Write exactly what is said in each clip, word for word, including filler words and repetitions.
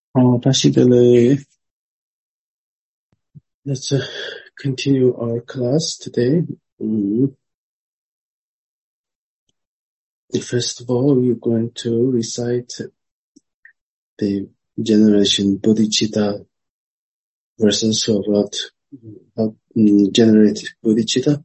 어, 다시 전에 let's uh, continue our class today. Mm. First of all, we're going to recite the generation bodhicitta verses about how um, generate bodhicitta.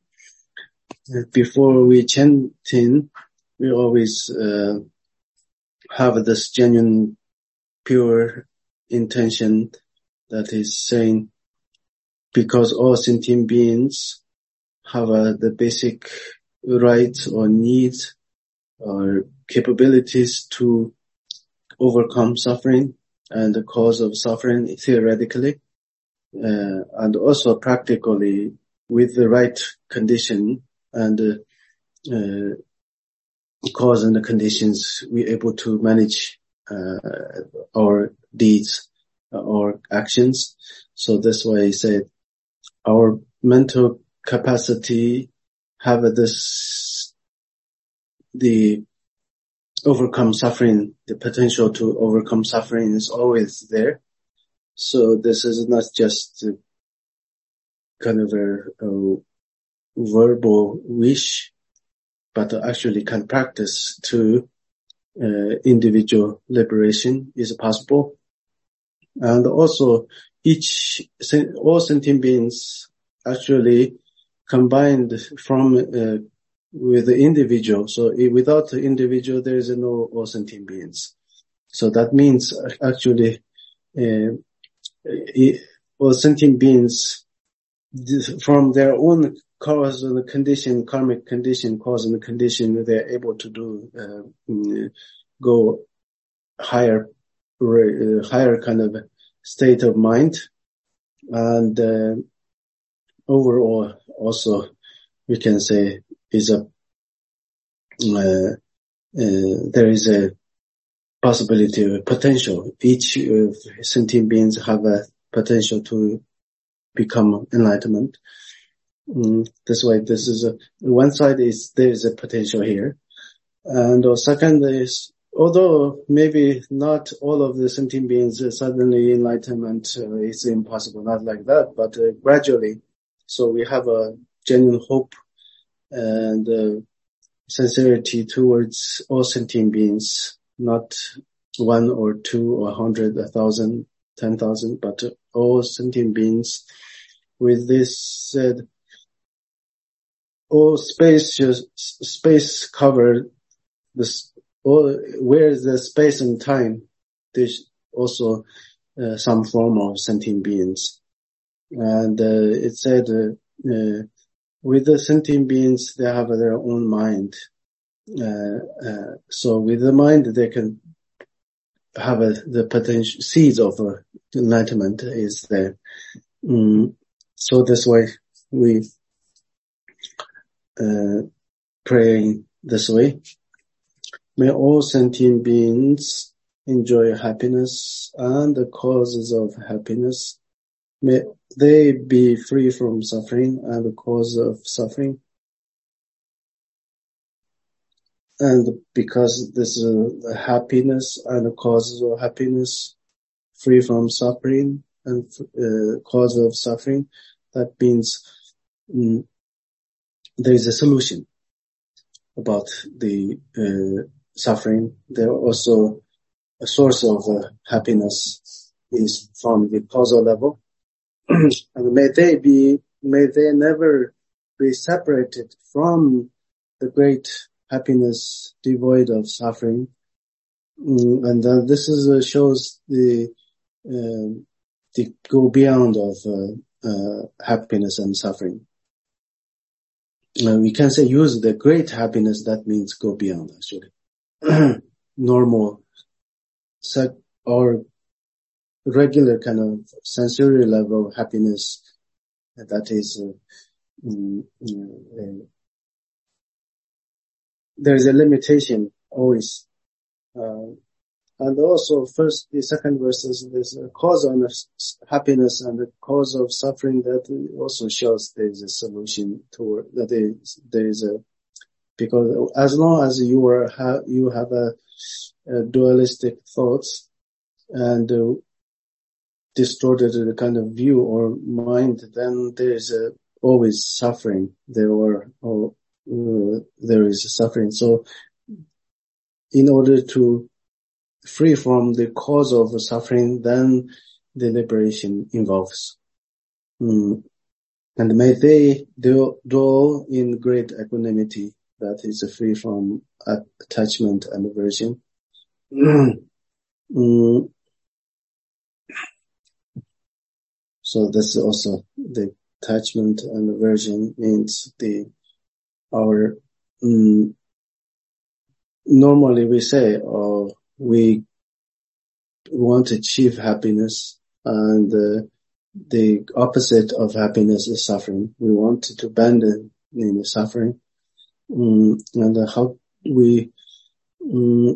Before we chanting, we always uh, have this genuine, pure intention that is saying, because all sentient beings have uh, the basic rights or needs or capabilities to overcome suffering and the cause of suffering theoretically, uh, and also practically with the right condition and uh, uh, cause and the conditions, we're able to manage uh, our deeds or actions. So that's why I said our mental capacity have this, the overcome suffering, the potential to overcome suffering is always there. So this is not just a kind of a, a verbal wish, but actually can practice to uh, individual liberation is possible. And also each, all sentient beings actually combined from uh, with the individual. So without the individual, there is no all sentient beings. So that means actually uh, all sentient beings from their own cause and condition, karmic condition, cause and condition, they're able to do uh, go higher, uh, higher kind of state of mind, and uh, overall also we can say is a uh, uh, there is a possibility, a potential. Each of sentient beings have a potential to become enlightenment. Mm, that's why this is a, one side is there is a potential here. And the second is, although maybe not all of the sentient beings uh, suddenly enlightenment uh, is impossible, not like that, but uh, gradually. So we have a genuine hope and uh, sincerity towards all sentient beings, not one or two or a hundred, a thousand, ten thousand, but uh, all sentient beings. With this said, all space, space covered, this, all, where is the space and time, there's also uh, some form of sentient beings. And uh, it said, uh, uh, with the sentient beings, they have their own mind. Uh, uh, so with the mind, they can have a, the potential seeds of uh, enlightenment is there. Mm, so that's why we uh, praying this way. May all sentient beings enjoy happiness and the causes of happiness. May they be free from suffering and the cause of suffering. And because this is the happiness and the causes of happiness, free from suffering and uh, cause of suffering, that means mm, there is a solution about the uh, suffering. There also a source of uh, happiness is from the causal level. And may they be, may they never be separated from the great happiness devoid of suffering. Mm, and uh, this is uh, shows the uh, the go beyond of uh, uh, happiness and suffering. Uh, we can say use the great happiness, that means go beyond actually. Normal set or regular kind of sensory level of happiness, that is uh, mm, uh, there is a limitation always. Uh, and also first, the second verse is there's a cause of happiness and the cause of suffering, that also shows there is a solution toward that is, there is a, because as long as you are, ha, you have a, a dualistic thoughts and uh, distorted kind of view or mind, then there is a, always suffering. There are, or uh, there is suffering. So, in order to free from the cause of suffering, then the liberation involves. Mm. And may they dwell in great equanimity that is free from attachment and aversion. Mm. So this is also the attachment and aversion means the our mm, normally we say oh we want to achieve happiness, and uh, the opposite of happiness is suffering. We want to abandon in the suffering, mm, and uh, how we mm,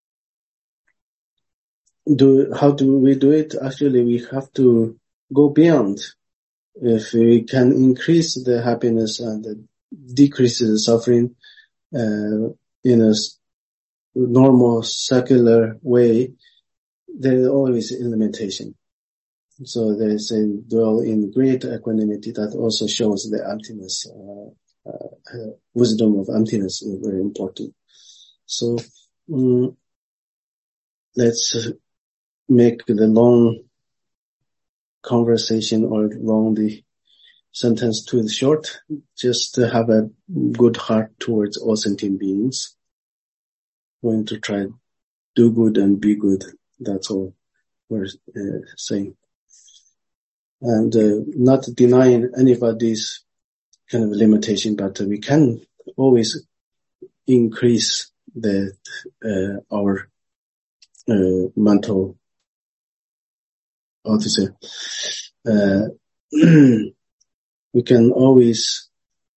do how do we do it? Actually, we have to go beyond. If we can increase the happiness and decrease the suffering uh, in a normal secular way, there is always a limitation. So there is a dwell in great equanimity that also shows the emptiness. Uh, uh, wisdom of emptiness is very important. So um, let's make the long conversation or long the sentence too short, just to have a good heart towards all sentient beings. Going to try do good and be good. That's all we're uh, saying. And uh, not denying anybody's kind of limitation, but we can always increase the uh, our uh, mental, how to say, uh, we can always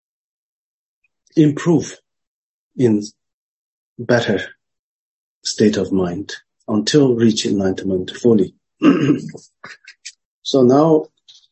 improve in better state of mind until reach enlightenment fully. So now,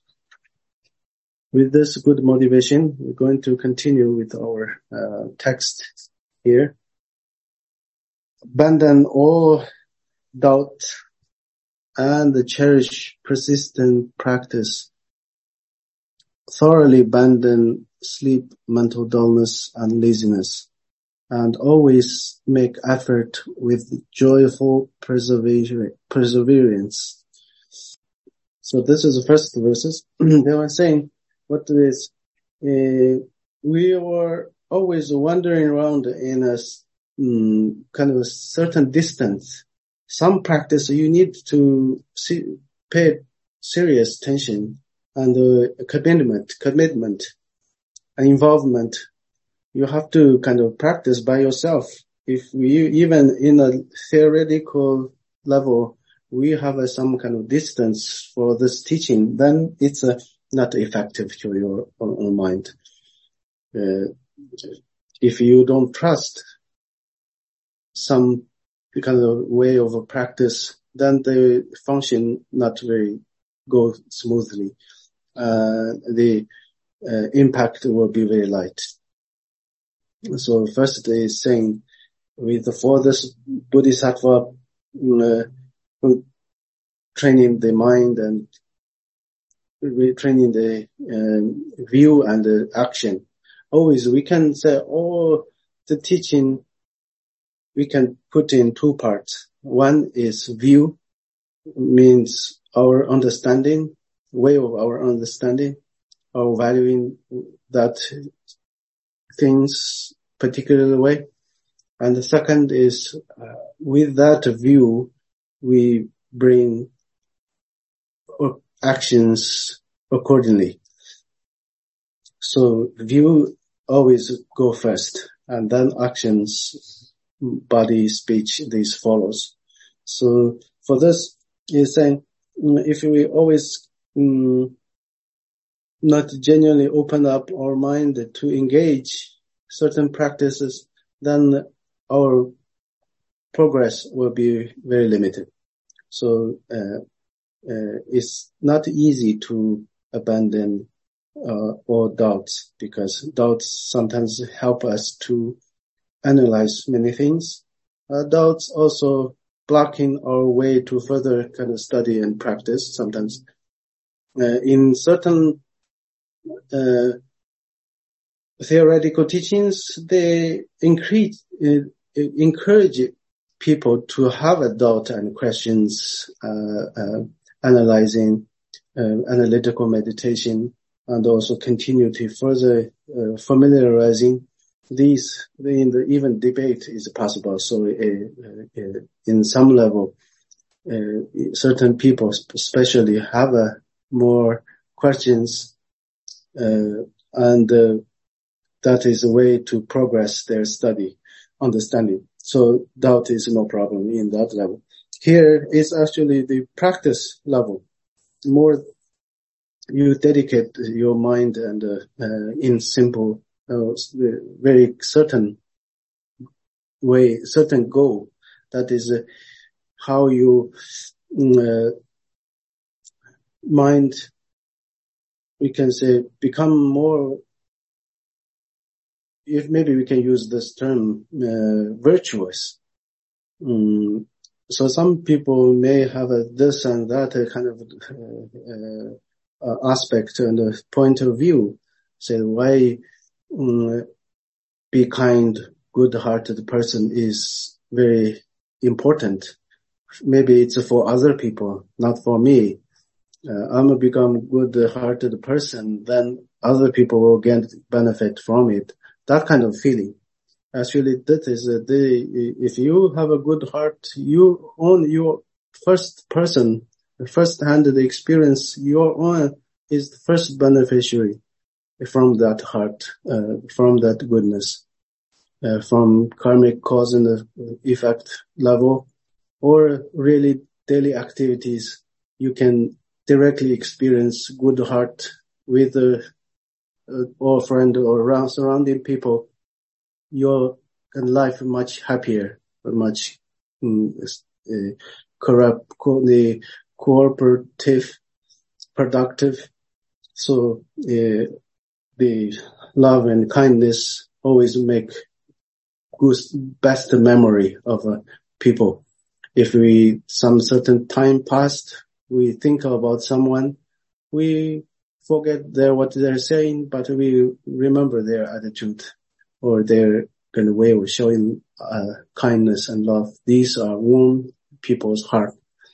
with this good motivation, we're going to continue with our uh, text here. Abandon all doubt and cherish persistent practice. Thoroughly abandon sleep, mental dullness, and laziness, and always make effort with joyful perseverance. So this is the first verses. They were saying, what is, uh, we were always wandering around in a um, kind of a certain distance. Some practice you need to see, pay serious attention and uh, commitment, commitment, and involvement. You have to kind of practice by yourself. If you, even in a theoretical level, we have a, some kind of distance for this teaching, then it's uh, not effective to your own, own mind. Uh, if you don't trust some kind of way of a practice, then the function not very go smoothly. Uh, the uh, impact will be very light. So first they is saying, with for this bodhisattva uh, training the mind and retraining the um, view and the action. Always we can say, oh, the teaching we can put in two parts. One is view, means our understanding, way of our understanding, our valuing that things particular way. And the second is uh, with that view, we bring actions accordingly. So view always go first, and then actions, body, speech, these follows. So for this, is saying if we always um, not genuinely open up our mind to engage certain practices, then our progress will be very limited. So uh, uh, it's not easy to abandon uh, all doubts, because doubts sometimes help us to analyze many things. Uh, doubts also blocking our way to further kind of study and practice sometimes. Uh, in certain uh, theoretical teachings, they increase, uh, encourage people to have a doubt and questions, uh, uh, analyzing, uh, analytical meditation, and also continue to further uh, familiarizing these. In the, even debate is possible. So uh, uh, in some level, uh, certain people especially have a more questions, uh, and uh, that is a way to progress their study, understanding. So doubt is no problem in that level. Here is actually the practice level. More you dedicate your mind and uh, uh, in simple, uh, very certain way, certain goal. That is uh, how you uh, mind, we can say, become more, if maybe we can use this term, uh, virtuous. Um, so some people may have a this and that uh, kind of uh, uh, aspect and a point of view. Say why um, be kind, good-hearted person is very important. Maybe it's for other people, not for me. Uh, I'm a become good-hearted person, then other people will get benefit from it. That kind of feeling. Actually, that is uh, the, if you have a good heart, you own your first person, first-hand experience, your own is the first beneficiary from that heart, uh, from that goodness, uh, from karmic cause and effect level, or really daily activities. You can directly experience good heart with a, uh, or friend or around surrounding people. Your life much happier, much um, uh, corrupt, co- cooperative, productive. So uh, the love and kindness always make good, best memory of uh, people. If we some certain time passed, we think about someone, we forget their what they're saying, but we remember their attitude or their kind of way of showing uh, kindness and love. These are warm people's heart.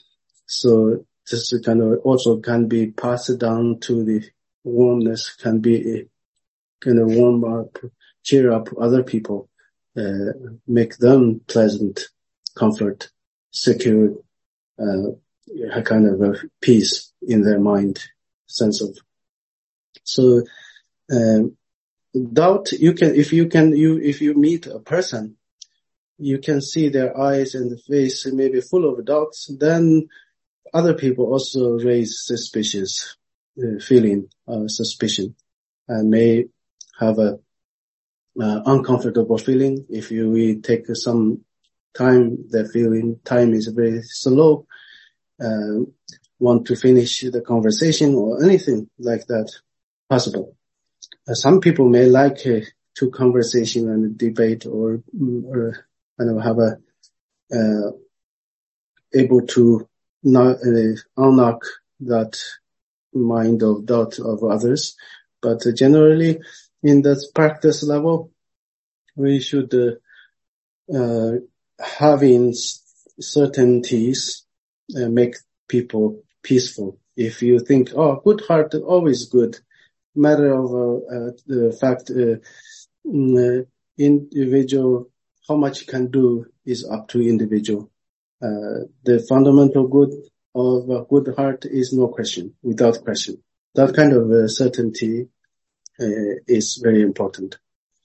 So this kind of also can be passed down to the warmness, can be a kind of warm up, cheer up other people, uh, make them pleasant, comfort, secure, uh, a kind of a peace in their mind, sense of. So, um, doubt, you can, if you can, you, if you meet a person, you can see their eyes and the face maybe full of doubts, then other people also raise suspicious uh, feeling, uh, suspicion, and may have a uh, uncomfortable feeling. If you we take some time, the feeling time is very slow, uh, want to finish the conversation or anything like that possible. Uh, some people may like uh, to conversation and debate or, or kind of have a, uh, able to not, uh, unlock that mind of doubt of others. But uh, generally in that practice level, we should, uh, uh, having certainties, uh, make people peaceful. If you think, oh, good heart, always good. Matter of uh, uh, the fact, uh, uh, individual, how much you can do is up to individual. Uh, the fundamental good of a good heart is no question, without question. That kind of uh, certainty uh, is very important.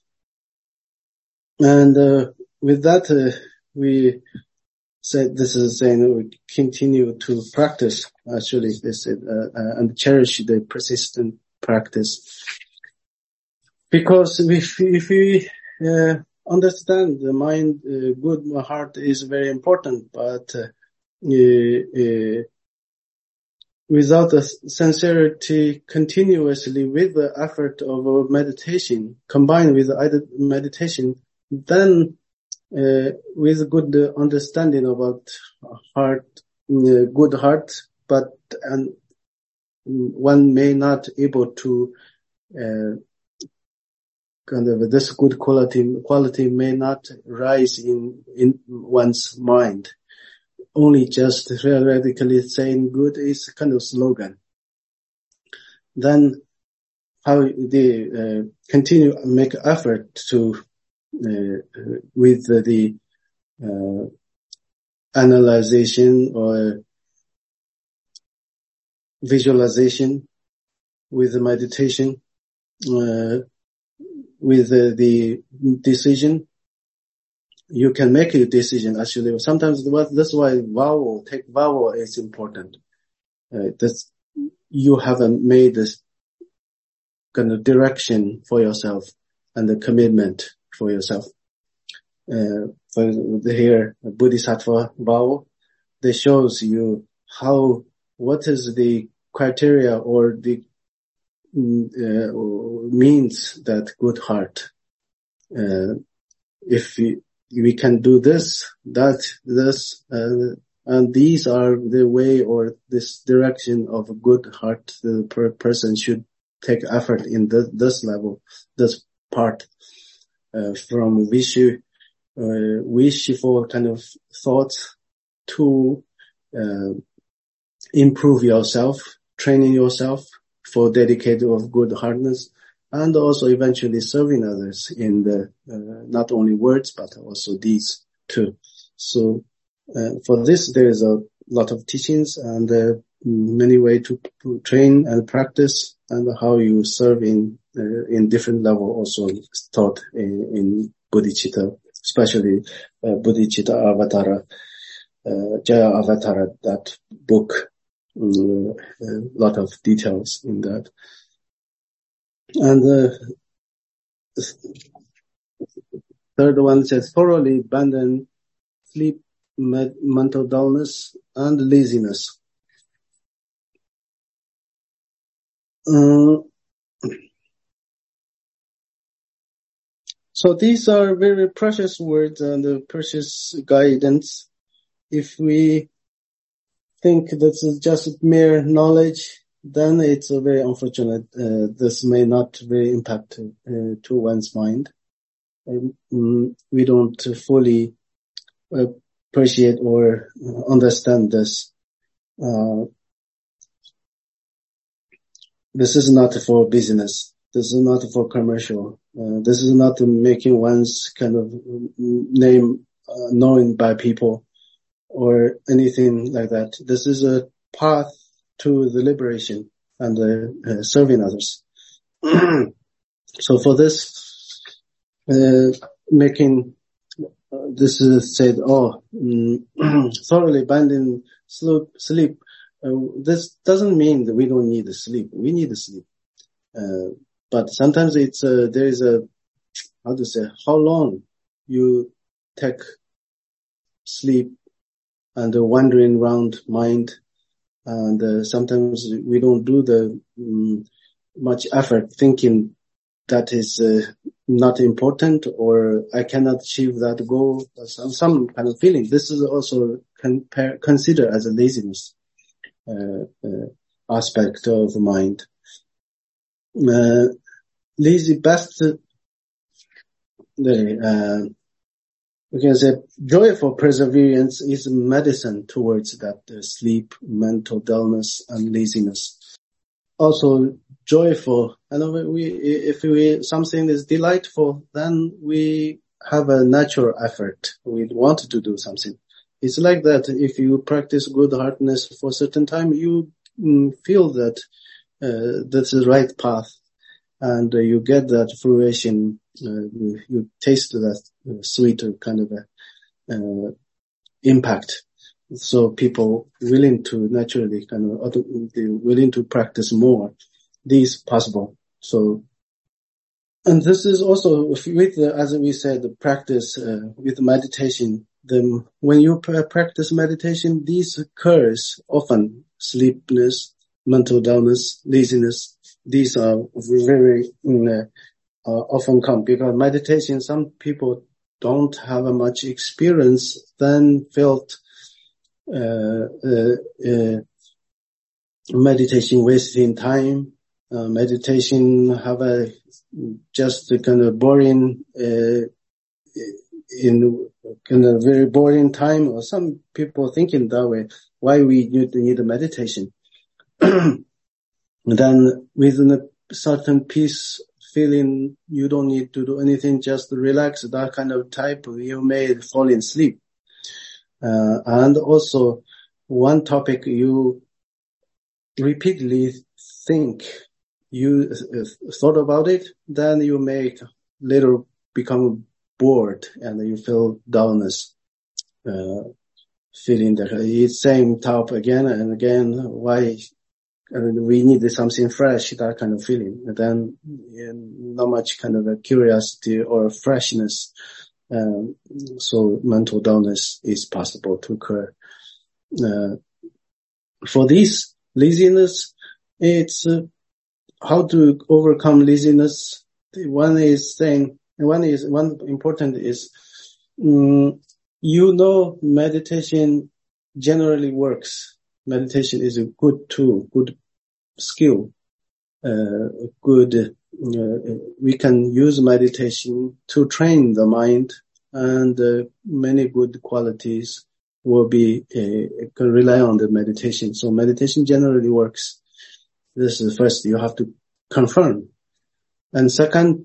And uh, with that, uh, we said this is saying we continue to practice. Actually, this uh, uh, and cherish the persistent practice, because if if we uh, understand the mind, uh, good heart is very important, but uh, uh, uh, without the sincerity continuously with the effort of meditation, combined with either meditation, then uh, with good understanding about heart, uh, good heart, but and one may not able to uh, kind of this good quality quality may not rise in in one's mind. Only just theoretically saying good is kind of slogan. Then how they uh, continue make effort to uh, with the, the uh, analyzation or visualization, with the meditation, uh, with the, the decision. You can make a decision actually. Sometimes that's why vowel, take vowel is important. Uh, that's, you haven't made this kind of direction for yourself and the commitment for yourself. Uh, for here, Bodhisattva vow, they shows you how, what is the criteria or the uh, means that good heart. Uh, if we, we can do this, that, this, uh, and these are the way or this direction of a good heart, the per- person should take effort in this, this level, this part, uh, from wish, uh, wishful kind of thoughts to, uh, improve yourself, training yourself for dedicated of good heartedness, and also eventually serving others in the, uh, not only words, but also deeds too. So, uh, for this, there is a lot of teachings and uh, many ways to, to train and practice, and how you serve in, uh, in different level also taught in, in Bodhicitta, especially, uh, Bodhicitta Avatara, uh, Jaya Avatara, that book, um, a lot of details in that. And the uh, third one says, thoroughly abandon sleep, med- mental dullness, and laziness. Uh, so these are very precious words and uh, precious guidance. If we think this is just mere knowledge, then it's a very unfortunate. Uh, this may not really impact uh, to one's mind. Um, we don't fully uh, appreciate or understand this. Uh, this is not for business. This is not for commercial. Uh, this is not making one's kind of name uh, known by people or anything like that. This is a path to the liberation and uh, uh, serving others. So for this, uh, making uh, this is said, oh, um, thoroughly abandon sleep. sleep. Uh, this doesn't mean that we don't need the sleep. We need the sleep. Uh, but sometimes it's uh, there is a how to say how long you take sleep and the wandering around mind. And uh, sometimes we don't do the um, much effort thinking that is uh, not important, or I cannot achieve that goal. Some, some kind of feeling. This is also compare, considered as a laziness uh, uh, aspect of mind. Uh, lazy best. Uh, uh, we can say joyful perseverance is medicine towards that uh, sleep, mental dullness, and laziness. Also joyful, and we, if we something is delightful, then we have a natural effort. We want to do something. It's like that. If you practice good heartedness for a certain time, you mm, feel that uh, that's the right path, and uh, you get that fruition. Uh, you, you taste that uh, sweet kind of a, uh, impact. So people willing to naturally kind of willing to practice more. This possible. So, and this is also with the, as we said, the practice uh, with meditation. The when you practice meditation, these occurs often: sleepiness, mental dullness, laziness. These are very uh, uh, often come because meditation. Some people don't have a much experience, then felt uh, uh, uh, meditation wasting time, uh, meditation have a just a kind of boring, uh, in kind of very boring time, or some people thinking that way, why we need, need a meditation. Then within a certain peace feeling, you don't need to do anything, just relax, that kind of type, you may fall in sleep. Uh, and also one topic you repeatedly think, you uh, thought about it, then you may later become bored and you feel dullness, uh, feeling that it's same topic again and again. Why? And we need something fresh, that kind of feeling. And then yeah, not much kind of a curiosity or freshness. Um, so mental dullness is possible to occur. Uh, for this laziness, it's uh, how to overcome laziness. One is saying, one is, one important is, um, you know, meditation generally works. Meditation is a good tool, good skill, uh, good, uh, we can use meditation to train the mind, and uh, many good qualities will be, uh, can rely on the meditation. So meditation generally works. This is first, you have to confirm. And second,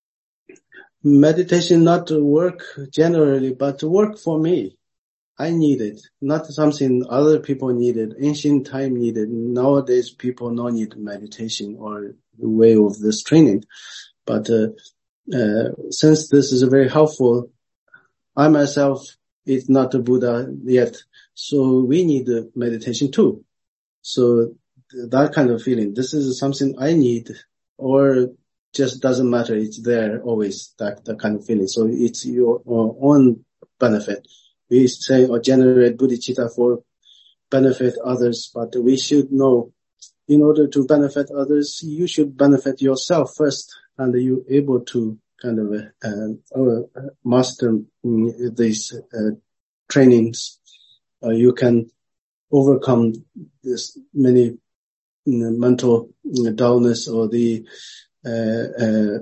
meditation not to work generally, but to work for me. I need it, not something other people needed, ancient time needed. Nowadays people don't need meditation or the way of this training. But uh, uh, since this is very helpful, I myself is not a Buddha yet, so we need uh, meditation too. So that kind of feeling, this is something I need, or just doesn't matter, it's there always, that, that kind of feeling. So it's your own benefit. We say or generate bodhicitta for benefit others, but we should know, in order to benefit others, you should benefit yourself first, and you're able to kind of uh, uh, master these uh, trainings. Uh, you can overcome this many mental dullness or the uh,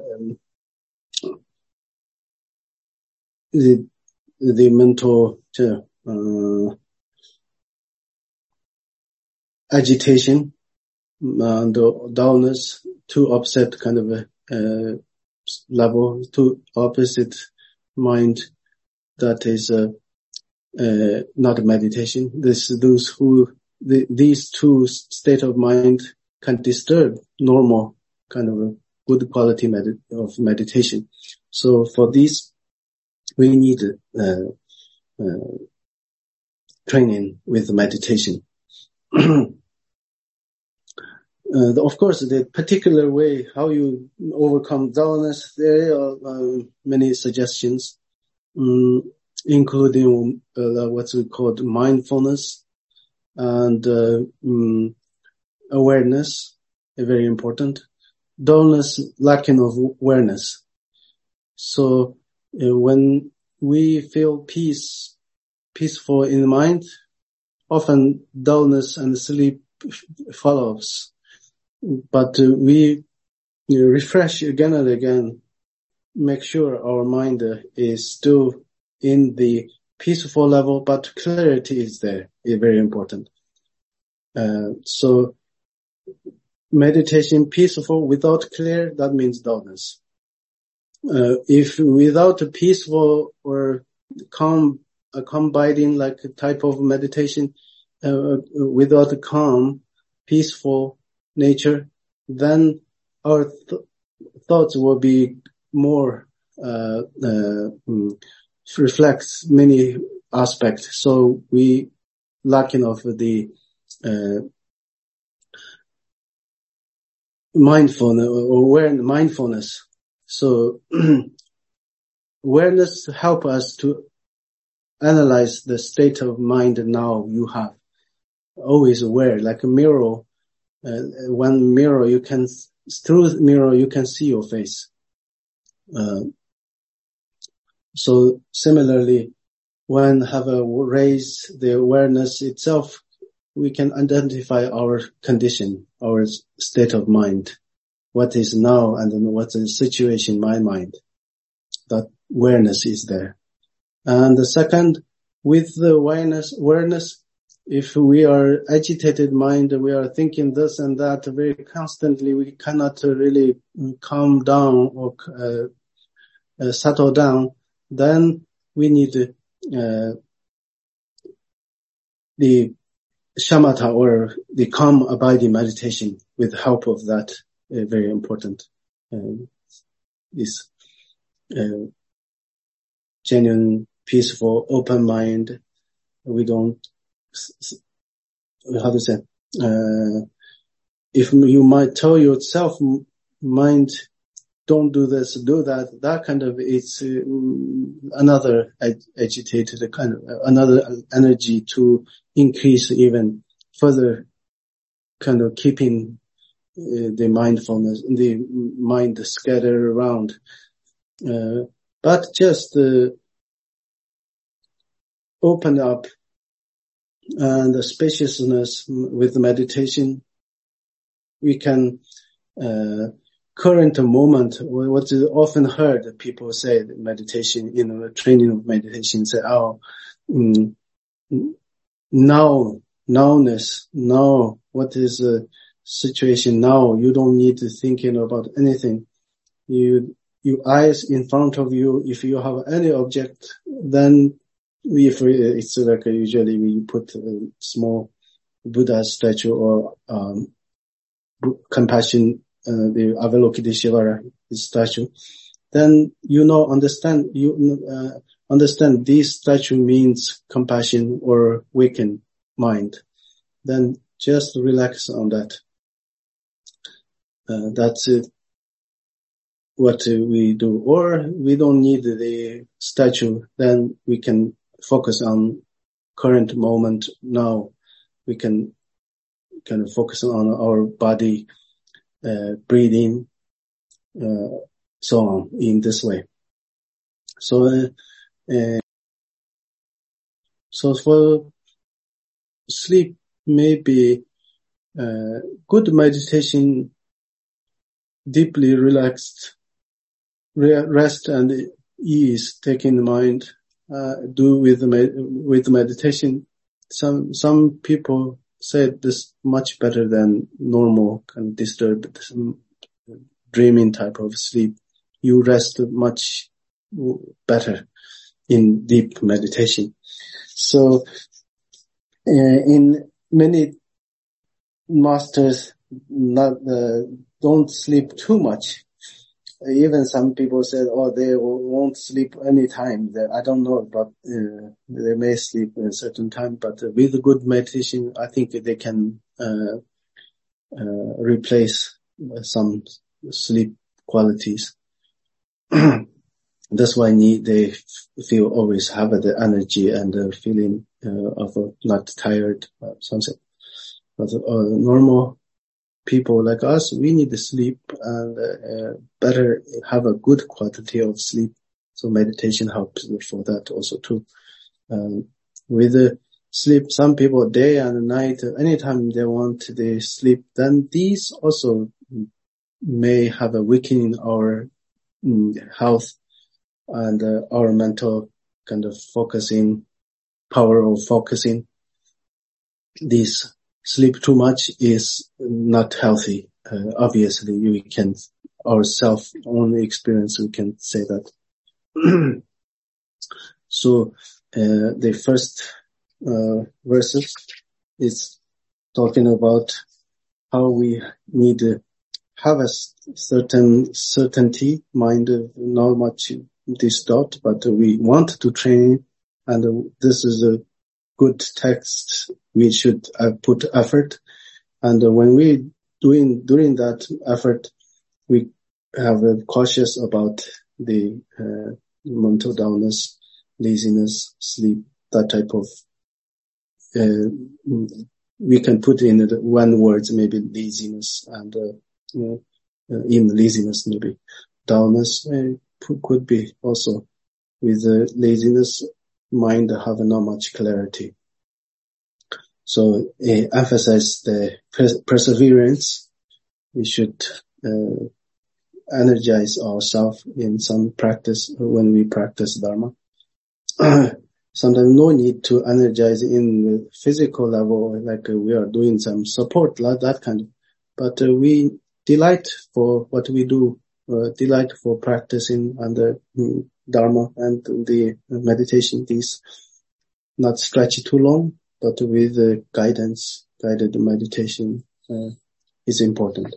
uh, the the mental uh, agitation and uh, dullness to opposite kind of a uh, level, to opposite mind, that is uh, uh, not meditation. This those who the, these two state of mind can disturb normal kind of a good quality med- of meditation. So for these, we need uh, uh, training with meditation. uh, of course, the particular way how you overcome dullness, there are uh, many suggestions, um, including uh, what's called mindfulness and uh, um, awareness, very important. Dullness, lacking of awareness. So uh, when we feel peace, peaceful in the mind, often dullness and sleep follows. But uh, we you know, refresh again and again, make sure our mind uh, is still in the peaceful level, but clarity is there, is very important. Uh, so meditation peaceful without clear, that means dullness. Uh, if without a peaceful or calm, a calm abiding like a type of meditation, uh, without a calm, peaceful nature, then our th- thoughts will be more, uh, uh, reflects many aspects. So we lacking of the, uh, mindfulness or awareness, mindfulness. So awareness help us to analyze the state of mind now you have. Always aware, like a mirror. Uh, one mirror, you can, through the mirror, you can see your face. Uh, So similarly, when have a raise the awareness itself, we can identify our condition, our state of mind, what is now and then what's the situation in my mind. That awareness is there. And the second, with the awareness, awareness, if we are agitated mind, we are thinking this and that very constantly, we cannot really calm down or uh, uh, settle down, then we need uh, the shamatha or the calm abiding meditation with the help of that. Uh, very important. Uh, this uh, genuine, peaceful, open mind. We don't, how to say, uh, if you might tell yourself, mind, don't do this, do that, that kind of, it's uh, another ag- agitated kind of, another energy to increase even further kind of keeping uh, the mindfulness, the mind scattered around. Uh, but just uh, open up and the spaciousness with the meditation, we can uh, current moment, what is often heard, people say that meditation, you know, training of meditation, say, oh, mm, now, nowness, now, what is the situation now? You don't need to thinking about anything. You, your eyes in front of you, if you have any object, then if it's like usually we put a small Buddha statue or um, compassion, uh, the Avalokiteshvara statue, then you know, understand, you uh, understand this statue means compassion or weakened mind. Then just relax on that. Uh, that's it. What we do. Or we don't need the statue, then we can focus on current moment now. We can kind of focus on our body, uh, breathing, uh, so on in this way. So, uh, uh, so for sleep, maybe, uh, good meditation, deeply relaxed, rest and ease, taking the mind, uh, do with the, med- with the meditation. Some, some people say this much better than normal kind of disturbed dreaming type of sleep. You rest much better in deep meditation. So, uh, in many masters not, uh, don't sleep too much. Even some people said, oh, they won't sleep any time. I don't know, but uh, they may sleep at a certain time. But with good meditation, I think they can uh, uh, replace some sleep qualities. That's why they feel always have the energy and the feeling uh, of uh, not tired or something. But uh, normal people like us, we need to sleep and uh, better have a good quality of sleep. So meditation helps for that also too. Um, with the sleep, some people day and night, anytime they want they sleep, then these also may have a weakening our um, health and uh, our mental kind of focusing, power of focusing. This sleep too much is not healthy. Uh, obviously, we can, our self own experience, we can say that. So, uh, the first, uh, verses is talking about how we need to have a certain certainty, mind, not much distort, but we want to train, and this is a good text. We should uh, put effort, and uh, when we doing during that effort, we have a cautious about the uh, mental dullness, laziness, sleep, that type of. Uh, we can put in the one word, maybe laziness, and uh, you know, uh, in laziness maybe dullness uh, could be also with the laziness, mind have not much clarity. So uh, emphasize the pers- perseverance. We should uh, energize ourselves in some practice when we practice Dharma. Sometimes no need to energize in the physical level, like uh, we are doing some support, like that kind of. But uh, we delight for what we do, uh, delight for practicing under um, Dharma and the meditation. These not stretch too long, but with uh, guidance, guided meditation uh, is important.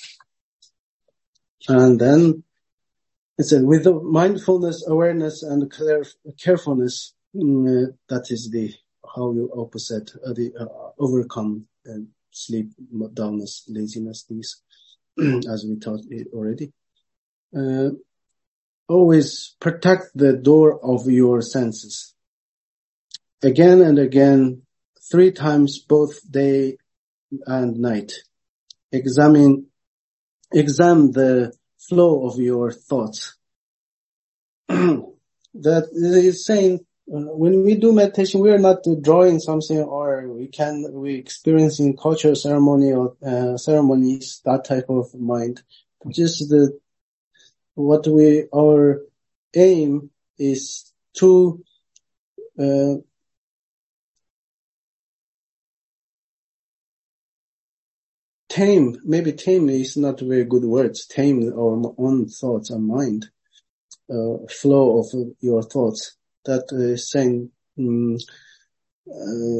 And then it said, with the mindfulness, awareness, and care- carefulness, mm, uh, that is the how you opposite uh, the uh, overcome uh, sleep, dullness, laziness, these, as we taught it already. Uh, always protect the door of your senses. Again and again, three times both day and night. Examine, examine the flow of your thoughts. That is saying, uh, when we do meditation, we are not drawing something, or we can, we experiencing cultural ceremony or uh, ceremonies, that type of mind. Just the, what we, our aim is to, uh, tame, maybe tame is not very good words, tame our own thoughts and mind, uh, flow of your thoughts. That is saying, um, uh,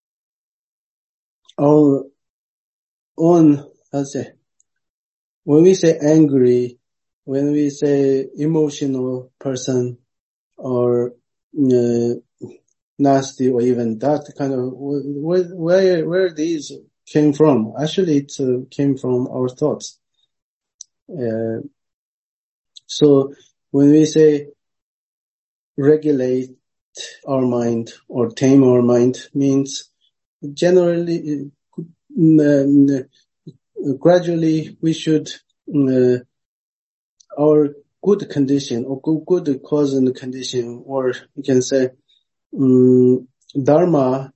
our own, let's say, when we say angry, when we say emotional person, or uh, nasty, or even that kind of, where, where, where these came from? Actually, it uh, came from our thoughts. Uh, so when we say regulate our mind or tame our mind, means generally, uh, gradually we should, uh, our good condition or good, good cause and condition, or you can say, um, Dharma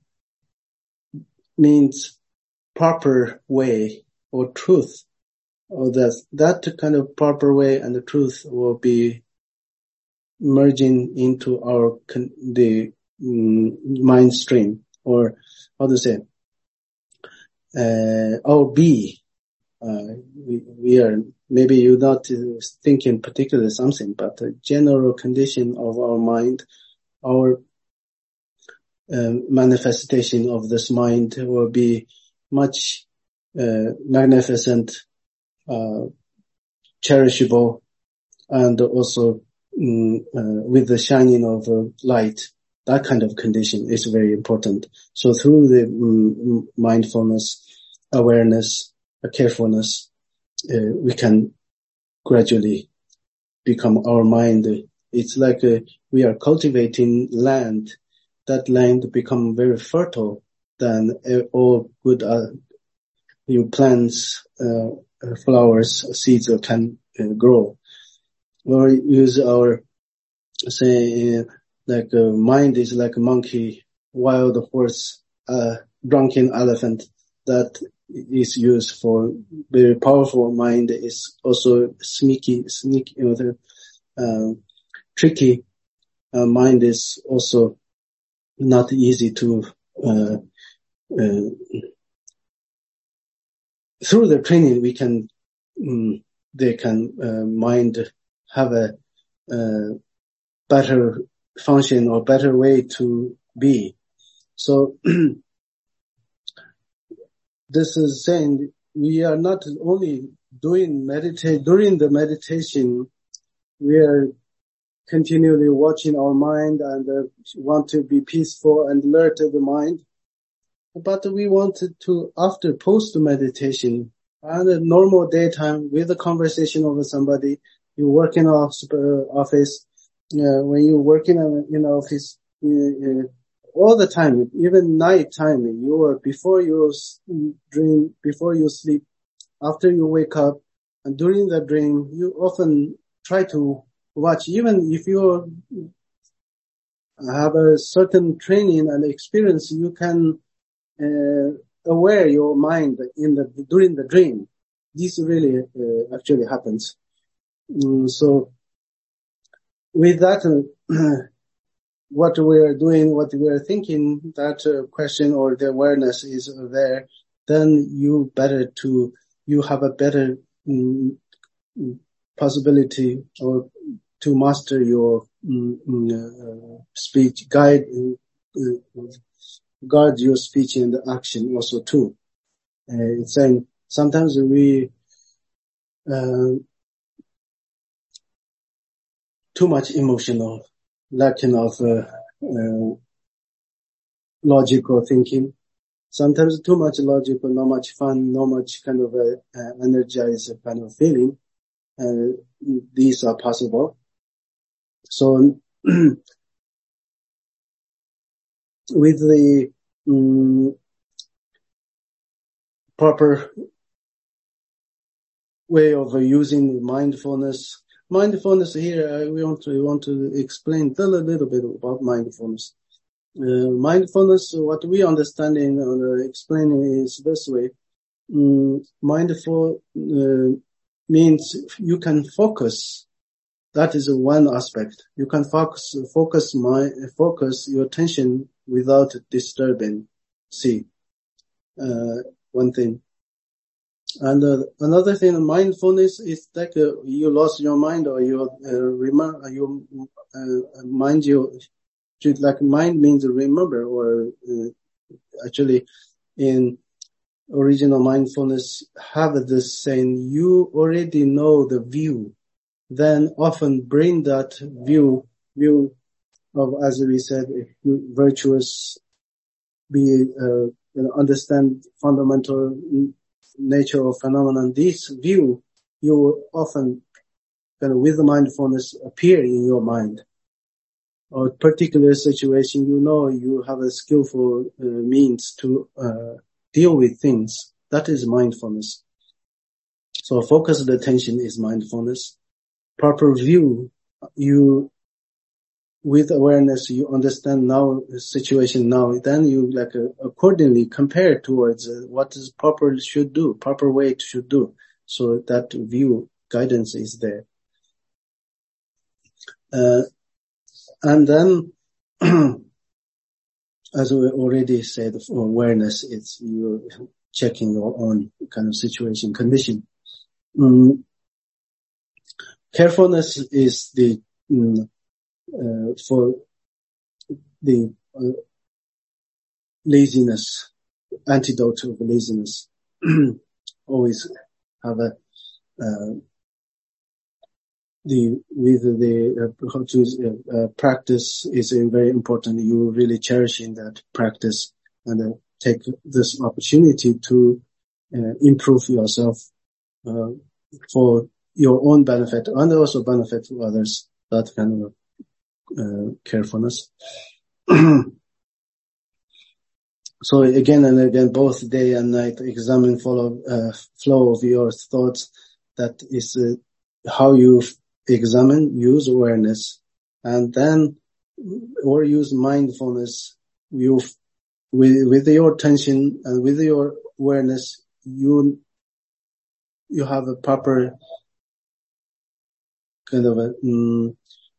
means proper way or truth, or that, that kind of proper way and the truth will be merging into our, con- the um, mind stream, or how to say, uh, our be. Uh, we, we are, maybe you're not uh, thinking particularly something, but the general condition of our mind, our um, manifestation of this mind will be much uh, magnificent, uh, cherishable, and also um, uh, with the shining of uh, light. That kind of condition is very important. So through the um, mindfulness, awareness, carefulness, uh, we can gradually become our mind. It's like uh, we are cultivating land. That land become very fertile. Then uh, all good uh, new plants, uh, flowers, seeds can uh, grow. Or use our, say, uh, like uh, mind is like a monkey, wild horse, uh, drunken elephant. That is used for very powerful mind. Is also sneaky, sneaky, you know, the, uh, tricky. Uh, mind is also not easy to, uh, uh, through the training we can, um, they can, uh, mind have a, uh, better function or better way to be. So, this is saying we are not only doing meditate, during the meditation, we are continually watching our mind and uh, want to be peaceful and alert to the mind. But we wanted to, after post meditation and a normal daytime with a conversation over somebody, you work in office, uh, office uh, when you work in a, in office, uh, uh, all the time, even night time, you are, before you dream, before you sleep, after you wake up, and during the dream, you often try to watch, even if you're have a certain training and experience, you can uh, aware your mind in the during the dream. This really uh, actually happens. Mm, so with that, uh, what we are doing, what we are thinking, that uh, question or the awareness is there, then you better to, you have a better um, possibility or to master your um, uh, speech, guide, uh, guard your speech and action also too. Uh, it's saying sometimes we uh, too much emotional, lacking of uh, uh, logical thinking. Sometimes too much logical, not much fun, not much kind of a uh, energized kind of feeling. Uh, these are possible. So with the um, proper way of uh, using mindfulness, mindfulness here, uh, we want to we want to explain a little bit about mindfulness. Uh, mindfulness, what we understanding or uh, explaining is this way. Um, mindful uh, means you can focus. That is one aspect. You can focus, focus my, focus your attention without disturbing. See, uh, one thing. And uh, another thing, mindfulness is like uh, you lost your mind or you uh, remember, you uh, mind you, like mind means remember, or uh, actually in original mindfulness have this saying, you already know the view. Then often bring that view, view of, as we said, virtuous, be, uh, you know, understand fundamental nature of phenomenon. This view, you will often, kind of, with mindfulness, appear in your mind. Or particular situation, you know, you have a skillful uh, means to uh, deal with things. That is mindfulness. So focused attention is mindfulness. Proper view, you, with awareness, you understand now the situation now, then you like uh, accordingly compare towards uh, what is proper should do, proper way should do. So that view guidance is there. Uh, and then, as we already said, awareness, it's you checking your own kind of situation, condition. Um, carefulness is the, um, uh, for the uh, laziness, antidote of laziness. Always have a, uh, the, with the, uh, how to, uh, practice is a very important. You really cherishing that practice and uh, take this opportunity to uh, improve yourself, uh, for your own benefit and also benefit to others. That kind of, uh, carefulness. So again and again, both day and night, examine follow, uh, flow of your thoughts. That is uh, how you examine, use awareness, and then, or use mindfulness. You, with, with your attention and with your awareness, you, you have a proper kind of a, um,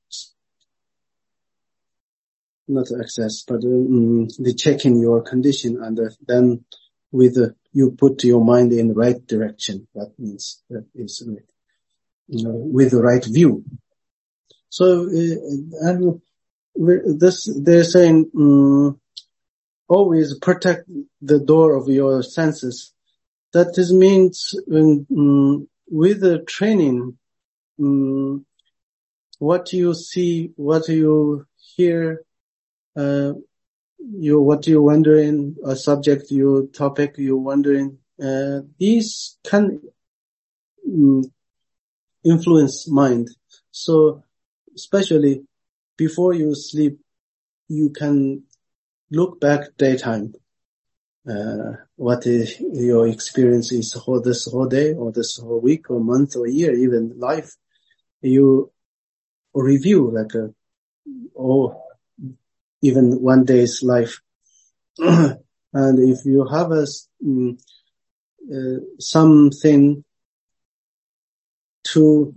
not access, but um, the checking your condition, and uh, then with uh, you put your mind in the right direction. That means that is uh, you know, with the right view. So uh, and this they're saying um, always protect the door of your senses. That is means um, with the training, um, what you see, what you hear. Uh, you, what you're wondering, a subject, your topic, you're wondering, uh, these can um, influence mind. So, especially before you sleep, you can look back daytime, uh, what is your experience is whole, this whole day or this whole week or month or year, even life. You review like, a, oh, even one day's life. And if you have a, um, uh, something to,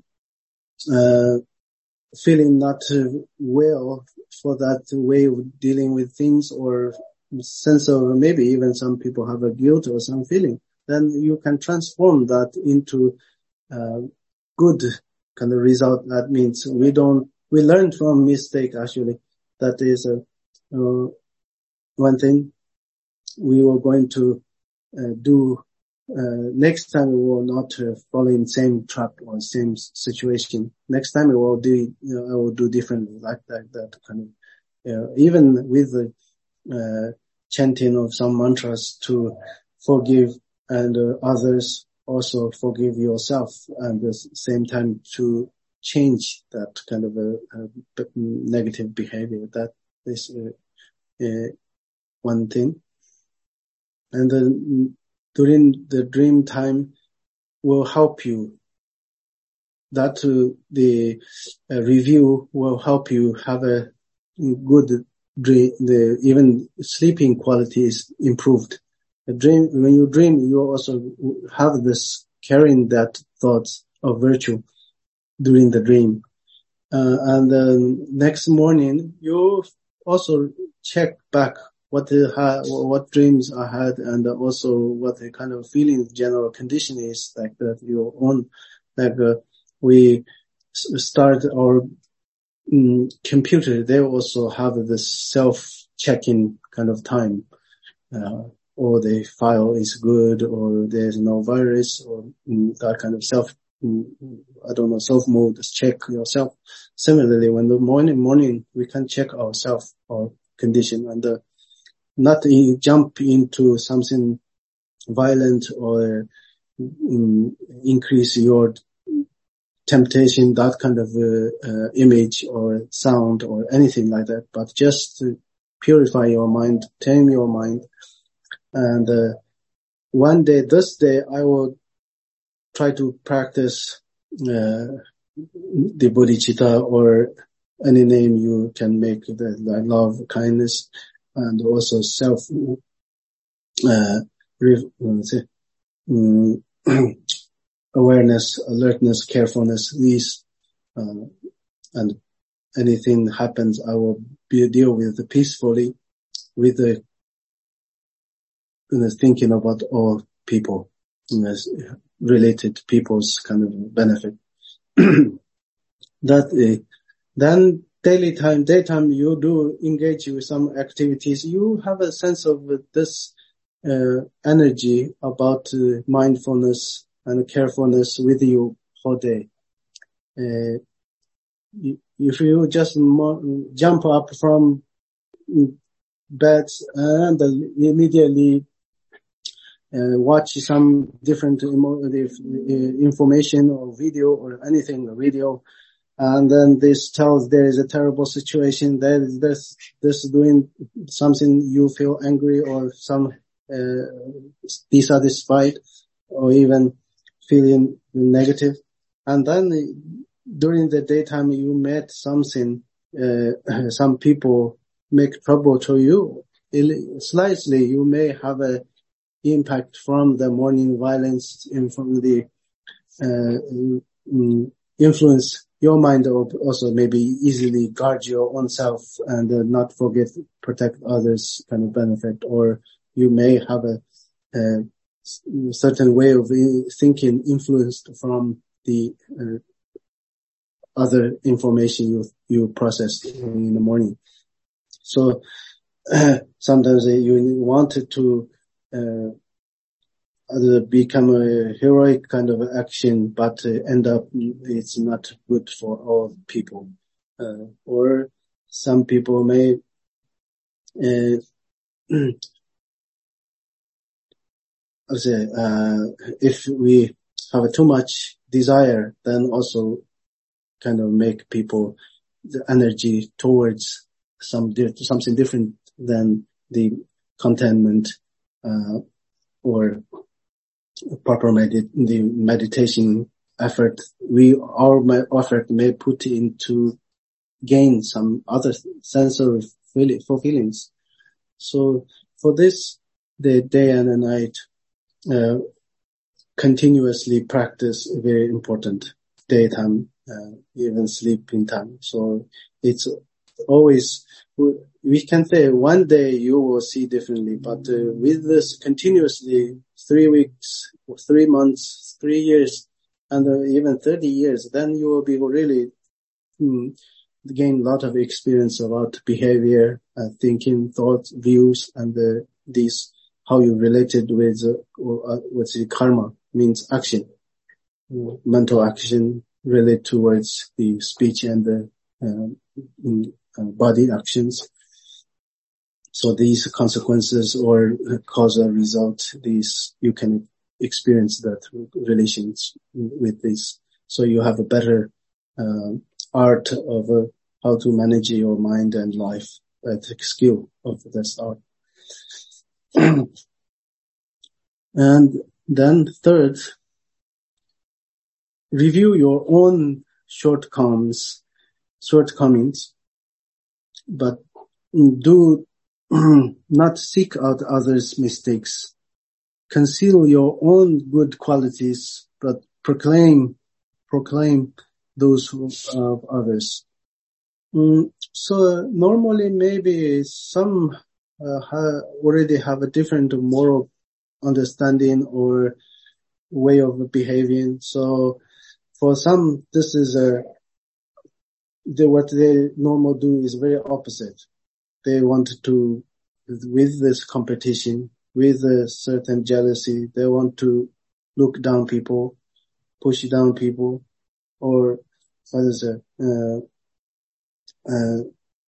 uh, feeling not well for that way of dealing with things, or sense of, maybe even some people have a guilt or some feeling, then you can transform that into uh, good kind of result. That means we don't, we learn from mistake actually. That is uh, uh, one thing we were going to uh, do. Uh, next time we will not uh, fall in same trap or same situation. Next time we will do, you know, I will do differently, like that, that kind of, you know, even with the, uh, chanting of some mantras to forgive and uh, others, also forgive yourself, and at the same time to change that kind of a, a negative behavior. That is uh, uh, one thing. And then during the dream time will help you. That uh, the uh, review will help you have a good dream. The even sleeping quality is improved. A dream, when you dream, you also have this carrying that thoughts of virtue during the dream. Uh, and then next morning, you also check back what uh, what dreams I had, and also what the kind of feeling, general condition is, like that your own, like uh, we start our um, computer, they also have this self-checking kind of time, uh, or the file is good, or there's no virus, or um, that kind of self, um, I don't know, self-mode, check yourself. Similarly, when the morning, morning, we can check ourselves, our condition, and uh, not in, jump into something violent or um, increase your temptation, that kind of uh, uh, image or sound or anything like that, but just to purify your mind, tame your mind. And uh, one day, this day, I will try to practice uh, the bodhicitta, or any name you can make, the, the love, kindness, and also self uh, um, awareness, alertness, carefulness. These uh, and anything happens, I will be, deal with it peacefully, with the you know, thinking about all people, you know, related people's kind of benefit. That uh, then daily time, daytime, you do engage with some activities. You have a sense of this uh, energy about uh, mindfulness and carefulness with you whole day. Uh, if you just mo- jump up from bed and immediately uh, watch some different emo- information or video or anything, video, and then this tells there is a terrible situation, there is this, this doing something, you feel angry or some uh, dissatisfied or even feeling negative. And then during the daytime you met something, uh, some people make trouble to you. Slightly you may have a impact from the morning violence and from the uh, influence your mind, also maybe easily guard your own self and uh, not forget, protect others kind of benefit. Or you may have a, a certain way of thinking influenced from the uh, other information you you processed in the morning. So uh, sometimes uh, you wanted to uh, Uh, become a heroic kind of action, but uh, end up it's not good for all people. Uh, or some people may, uh, I say, uh, if we have too much desire, then also kind of make people the energy towards some something different than the contentment, uh, or proper medit- the meditation effort, we, our effort may put into gain some other sensory feel for feelings. So for this, the day and the night, uh, continuously practice very important. Daytime, uh, even sleeping time. So it's always, we can say one day you will see differently, but uh, with this continuously three weeks, three months, three years, and uh, even thirty years, then you will be really mm, gain a lot of experience about behavior, uh, thinking, thoughts, views, and uh, these, how you related with, uh, uh, what's the karma, means action, uh, mental action relate towards the speech and the uh, uh, body actions. So these consequences or cause or result, these, you can experience that relations with this. So you have a better uh, art of uh, how to manage your mind and life, that skill of this art. And then third, review your own shortcomings, shortcomings, but do not seek out others' mistakes. Conceal your own good qualities, but proclaim, proclaim those of others. Mm, so normally maybe some uh, ha- already have a different moral understanding or way of behaving. So for some, this is a, they, what they normally do is very opposite. They want to, with this competition, with a certain jealousy, they want to look down people, push down people, or what is it? Uh, uh,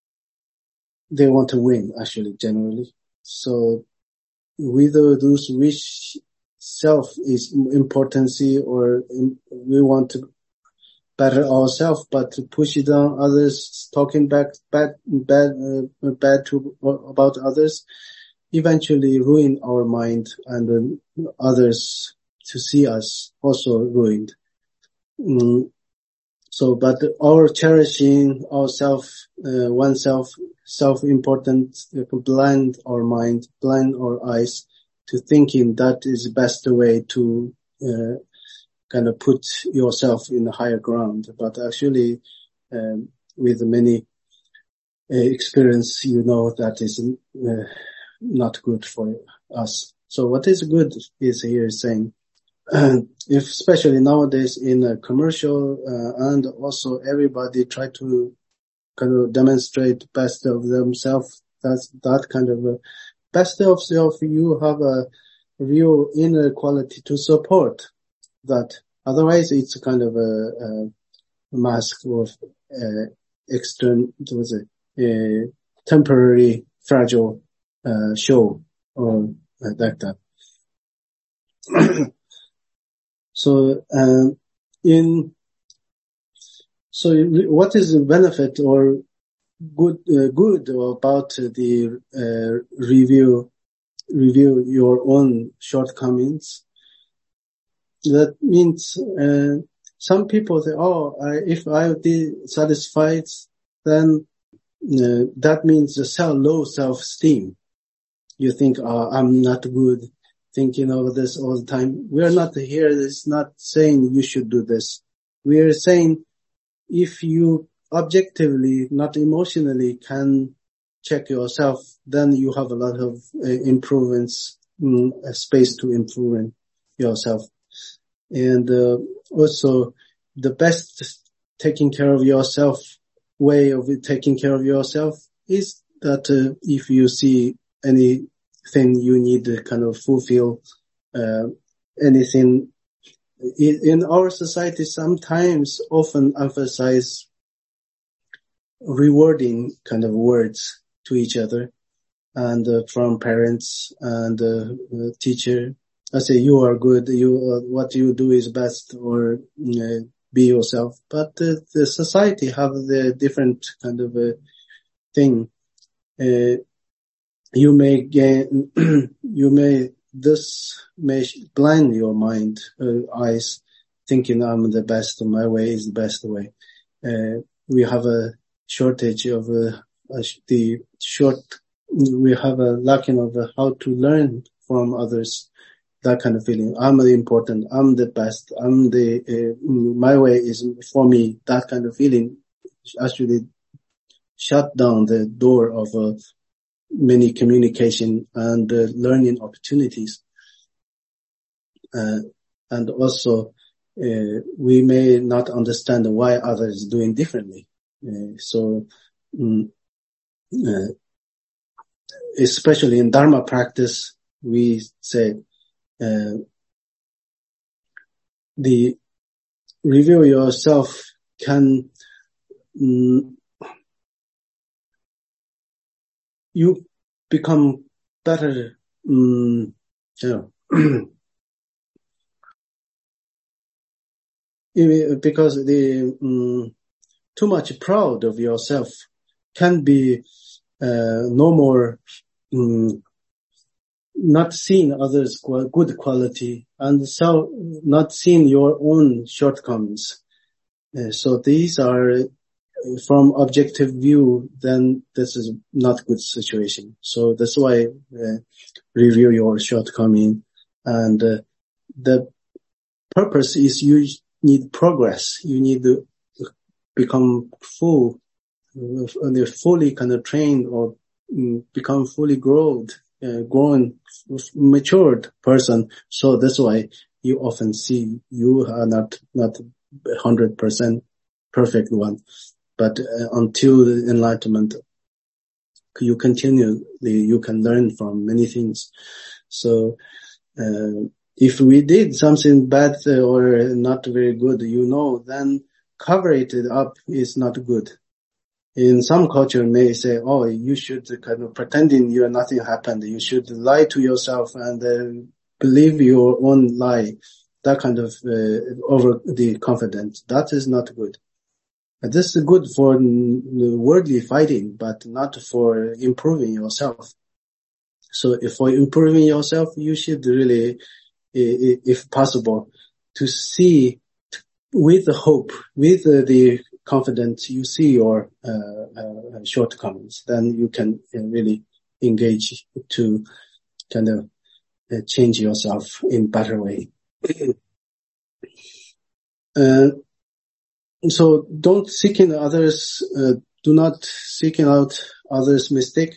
they want to win, actually, generally. So whether those wish self is importancy or in, we want to better ourselves, but to push it down others, talking back bad, bad, uh, bad to about others, eventually ruin our mind and uh, others to see us also ruined. Mm. So, but our cherishing ourself, uh, oneself, self-important, uh, blind our mind, blind our eyes to thinking that is the best way to, uh, kind of put yourself in the higher ground. But actually, um, with many uh, experience, you know that is uh, not good for us. So what is good is here saying, if especially nowadays in a commercial, uh, and also everybody try to kind of demonstrate best of themselves, that's that kind of a best of self, you have a real inner quality to support that. Otherwise it's kind of a, a mask of uh, external, was it, a temporary fragile uh, show or uh, like that. So, um, in, so what is the benefit or good, uh, good about the, uh, review, review your own shortcomings? That means, uh, some people say, oh, I, if I be satisfied, then, uh, that means a self, low self-esteem. You think, oh, I'm not good, thinking of this all the time. We are not here. It's not saying you should do this. We are saying if you objectively, not emotionally, can check yourself, then you have a lot of uh, improvements, mm, a space to improve yourself. And uh, also the best taking care of yourself, way of taking care of yourself is that uh, if you see anything you need to kind of fulfill, uh, anything in, in our society, sometimes often emphasize rewarding kind of words to each other and uh, from parents and uh, uh, teacher. I say, you are good, you, uh, what you do is best, or uh, be yourself. But uh, the society have the different kind of uh, thing. Uh, you may gain, you may, this may blind your mind, uh, eyes, thinking I'm the best, my way is the best way. Uh, we have a shortage of uh, uh, the short, we have a lacking of uh, how to learn from others, that kind of feeling. I'm the important, I'm the best, I'm the, uh, my way is for me, that kind of feeling actually shut down the door of uh, many communication and uh, learning opportunities. Uh, and also, uh, we may not understand why others are doing differently. Uh, so, um, uh, especially in Dharma practice, we say, uh, the review yourself can, um, you become better, um, you know, because the, um, too much proud of yourself can be, uh, no more, um, not seeing others' good quality and so not seeing your own shortcomings. Uh, so these are, uh, from objective view, then this is not good situation. So that's why uh, review your shortcoming, and uh, the purpose is you need progress. You need to become full, uh, fully kind of trained or um, become fully grown, uh, grown, matured person. So that's why you often see you are not not one hundred percent perfect one. But uh, until the enlightenment, you continually, you can learn from many things. So, uh, if we did something bad or not very good, you know, then cover it up is not good. In some culture may say, oh, you should kind of pretending you nothing happened. You should lie to yourself and uh, believe your own lie. That kind of uh, over the confidence. That is not good. This is good for worldly fighting, but not for improving yourself. So if for improving yourself, you should really, if possible, to see with the hope, with the confidence, you see your uh, uh, shortcomings, then you can really engage to kind of uh, change yourself in better way. uh, So don't seek in others, uh, do not seek out others' mistakes.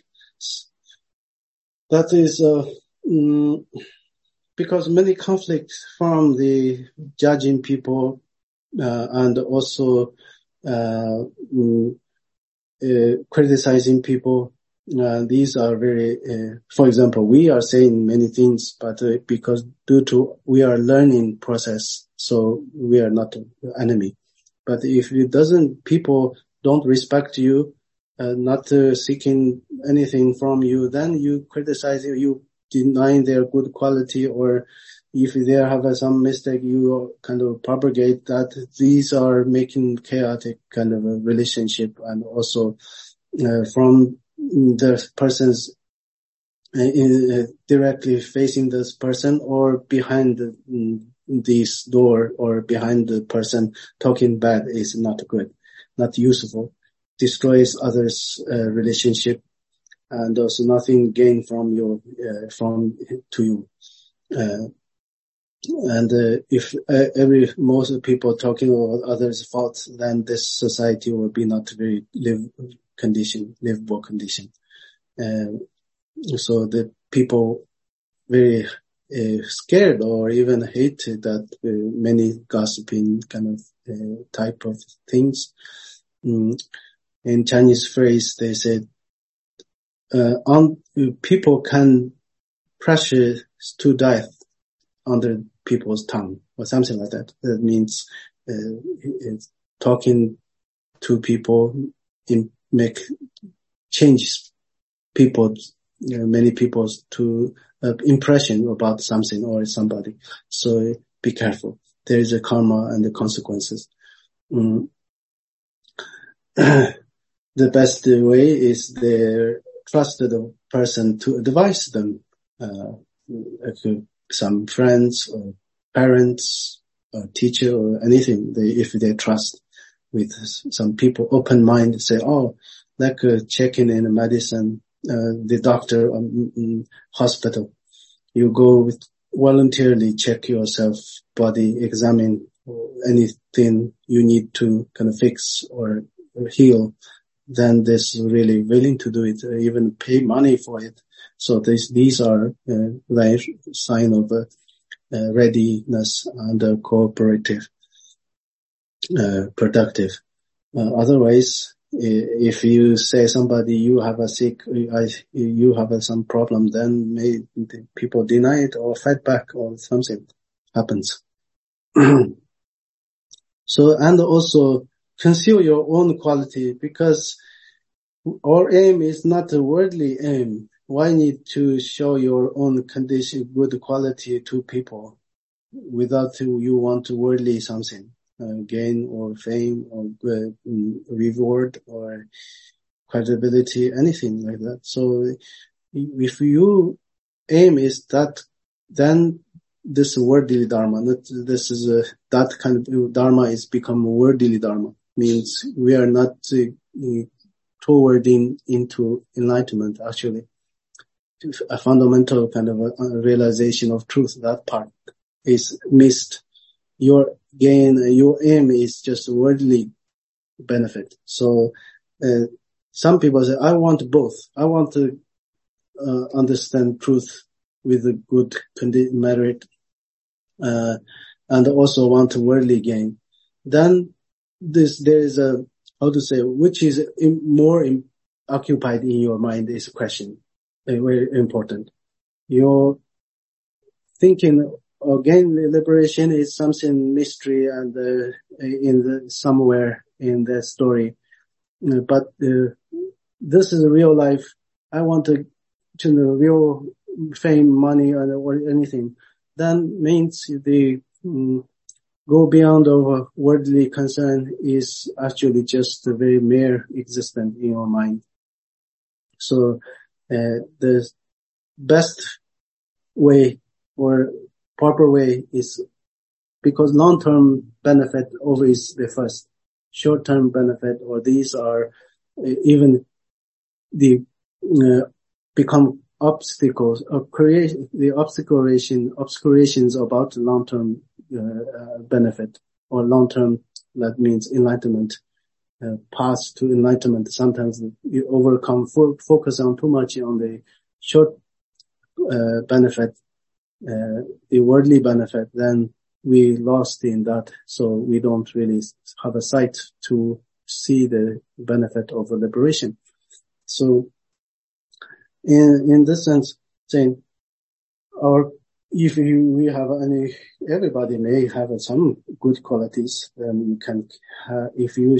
That is, uh, mm, because many conflicts from the judging people, uh, and also, uh, mm, uh, criticizing people. Uh, these are very, uh, for example, we are saying many things, but uh, because due to we are learning process, so we are not an enemy. But if it doesn't, people don't respect you, uh, not uh, seeking anything from you, then you criticize you, you denying their good quality, or if they have uh, some mistake, you kind of propagate that. These are making chaotic kind of a relationship, and also uh, from the person's uh, in, uh, directly facing this person or behind the, mm, this door or behind the person talking bad is not good, not useful, destroys others' uh, relationship, and also nothing gained from your uh, from to you. Uh, and uh, if uh, every most people talking about others' faults, then this society will be not very live condition, livable condition. Uh, so the people very uh, scared or even hate that uh, many gossiping kind of uh, type of things. Mm. In Chinese phrase, they said, uh, on, people can pressure to death under people's tongue or something like that. That means uh, talking to people in, make change people, you know, many people's to uh, impression about something or somebody. So be careful. There is a karma and the consequences. Mm. The best way is the trusted person to advise them, uh, some friends or parents or teacher or anything. They, if they trust with some people, open mind, say, oh, like uh, checking in medicine, uh, the doctor, um, um, hospital. You go with voluntarily check yourself, body, examine anything you need to kind of fix or, or heal. Then this really willing to do it, or even pay money for it. So this, these are uh, like sign of uh, uh, readiness and uh, cooperative, uh, productive. Uh, otherwise, if you say somebody you have a sick, you have some problem, then may, people deny it or fight back or something happens. So, and also conceal your own quality, because our aim is not a worldly aim. Why need to show your own condition, good quality to people without you want to worldly something, uh, gain or fame or uh, reward or credibility, anything like that. So if you aim is that, then this worldly dharma, not, this is a, that kind of dharma is become worldly dharma, means we are not uh, toward in, into enlightenment, actually. A fundamental kind of a, a realization of truth, that part is missed. Your gain, your aim is just worldly benefit. So, uh, some people say, I want both. I want to uh, understand truth with a good merit, uh, and also want worldly gain. Then this, there is a, how to say, which is in, more in, occupied in your mind is a question, uh, very important. Your thinking, again, liberation is something mystery and uh, in the, somewhere in the story. Uh, but uh, this is real life. I want to, to know real fame, money, or, or anything. Then means the um, go beyond our worldly concern is actually just a very mere existent in your mind. So uh, the best way or proper way is, because long-term benefit always the first. Short-term benefit, or these are uh, even the uh, become obstacles or create the obscuration obscurations about long-term uh, uh, benefit or long-term, that means enlightenment, uh, path to enlightenment. Sometimes you overcome fo- focus on too much on the short uh, benefit, uh, the worldly benefit, then we lost in that, so we don't really have a sight to see the benefit of liberation. So in in this sense, saying our, if you, we have any, everybody may have some good qualities, then you can, uh, if you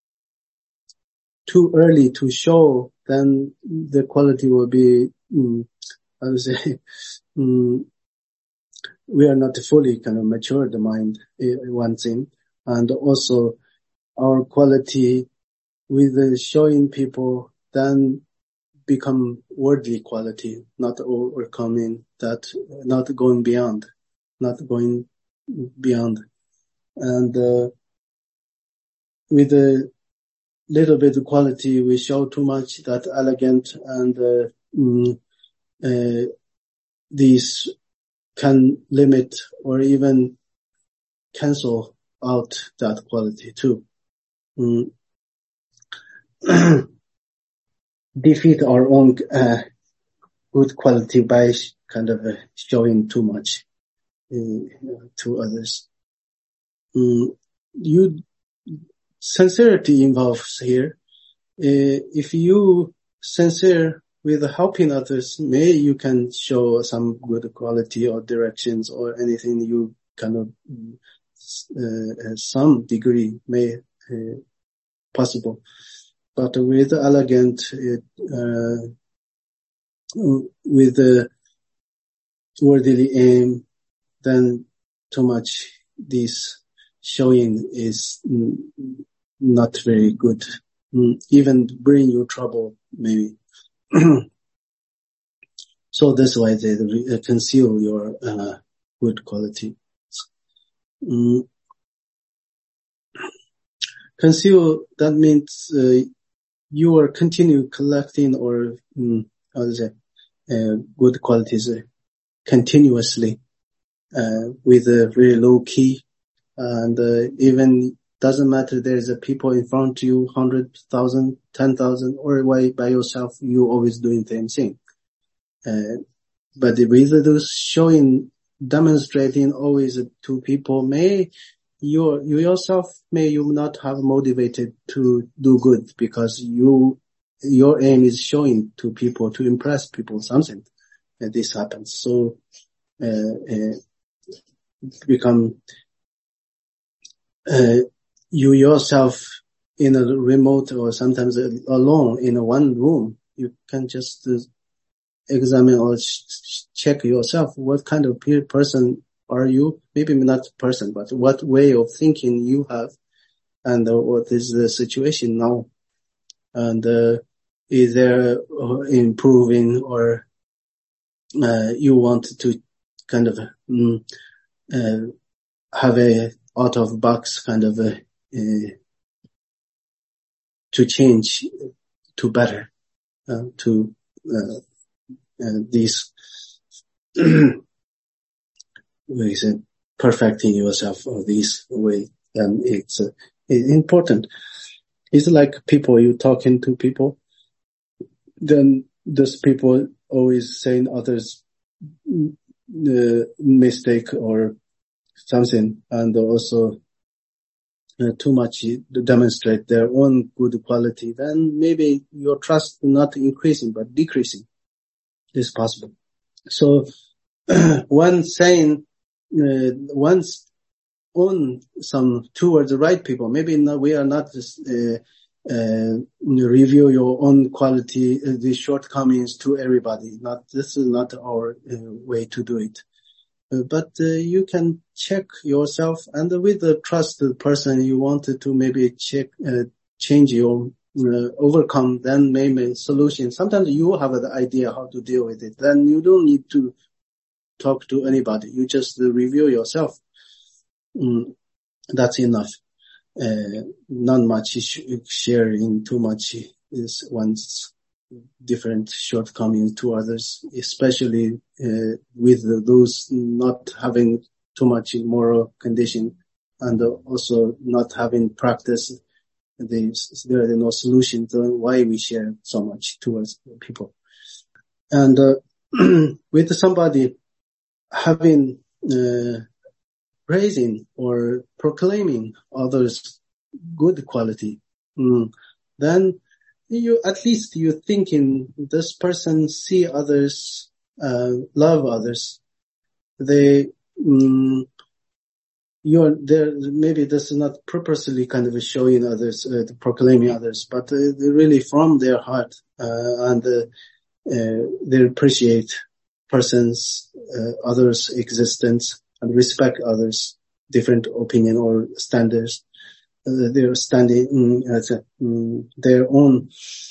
too early to show, then the quality will be, um, I would say, um, we are not fully kind of mature the mind, one thing, and also our quality with the showing people then become worldly quality, not overcoming that, not going beyond, not going beyond. And uh, with a little bit of quality, we show too much that elegant, and uh, mm, uh, these can limit or even cancel out that quality too. Mm. Defeat our own uh, good quality by kind of uh, showing too much uh, to others. Mm. You sincerity involves here. Uh, if you sincere with helping others, may you can show some good quality or directions or anything you kind of uh, some degree may uh, possible. But with elegant, uh, with the worldly aim, then too much this showing is not very good. Even bring you trouble, maybe. So that's why they uh, conceal your uh, good quality. Mm. Conceal, that means uh, you are continue collecting or um, how to say uh, good qualities uh, continuously uh, with a very low key, and uh, even doesn't matter there's a people in front of you, hundred thousand, ten thousand, or by by yourself, you always doing the same thing. Uh, but with those showing, demonstrating always to people, may you you yourself may you not have motivated to do good because you your aim is showing to people to impress people something. And this happens. So uh, uh, become uh, you yourself in a remote or sometimes alone in a one room. You can just uh, examine or ch- check yourself. What kind of person are you? Maybe not person, but what way of thinking you have, and uh, what is the situation now, and uh, is there uh, improving, or uh, you want to kind of um, uh, have a out of box kind of a, uh, to change to better, uh, to uh, uh, these ways of perfecting yourself or this way, then it's, uh, it's important. It's like people, you talking to people, then those people always saying others uh, mistake or something, and also uh, too much to demonstrate their own good quality, then maybe your trust not increasing but decreasing is possible. So one saying uh, one's own some towards the right people, maybe not, we are not just uh, uh, review your own quality, uh, the shortcomings to everybody. Not this is not our uh, way to do it. Uh, but uh, you can check yourself, and with the trusted person you wanted to maybe check, uh, change your, uh, overcome, then maybe solution. Sometimes you have the idea how to deal with it. Then you don't need to talk to anybody. You just uh, review yourself. Mm, that's enough. Uh, not much sh- sharing too much is one's different shortcomings to others, especially uh, with those not having too much moral condition, and also not having practice. There are no solutions on why we share so much towards people. And uh, with somebody having uh, praising or proclaiming others' good quality, mm, then you, at least you're thinking this person see others, uh, love others. They, um, you're there, maybe this is not purposely kind of showing others, uh, proclaiming others, but uh, they really from their heart, uh, and, uh, uh, they appreciate persons, uh, others' existence and respect others' different opinion or standards. Uh, they're standing mm, as a, mm, their own.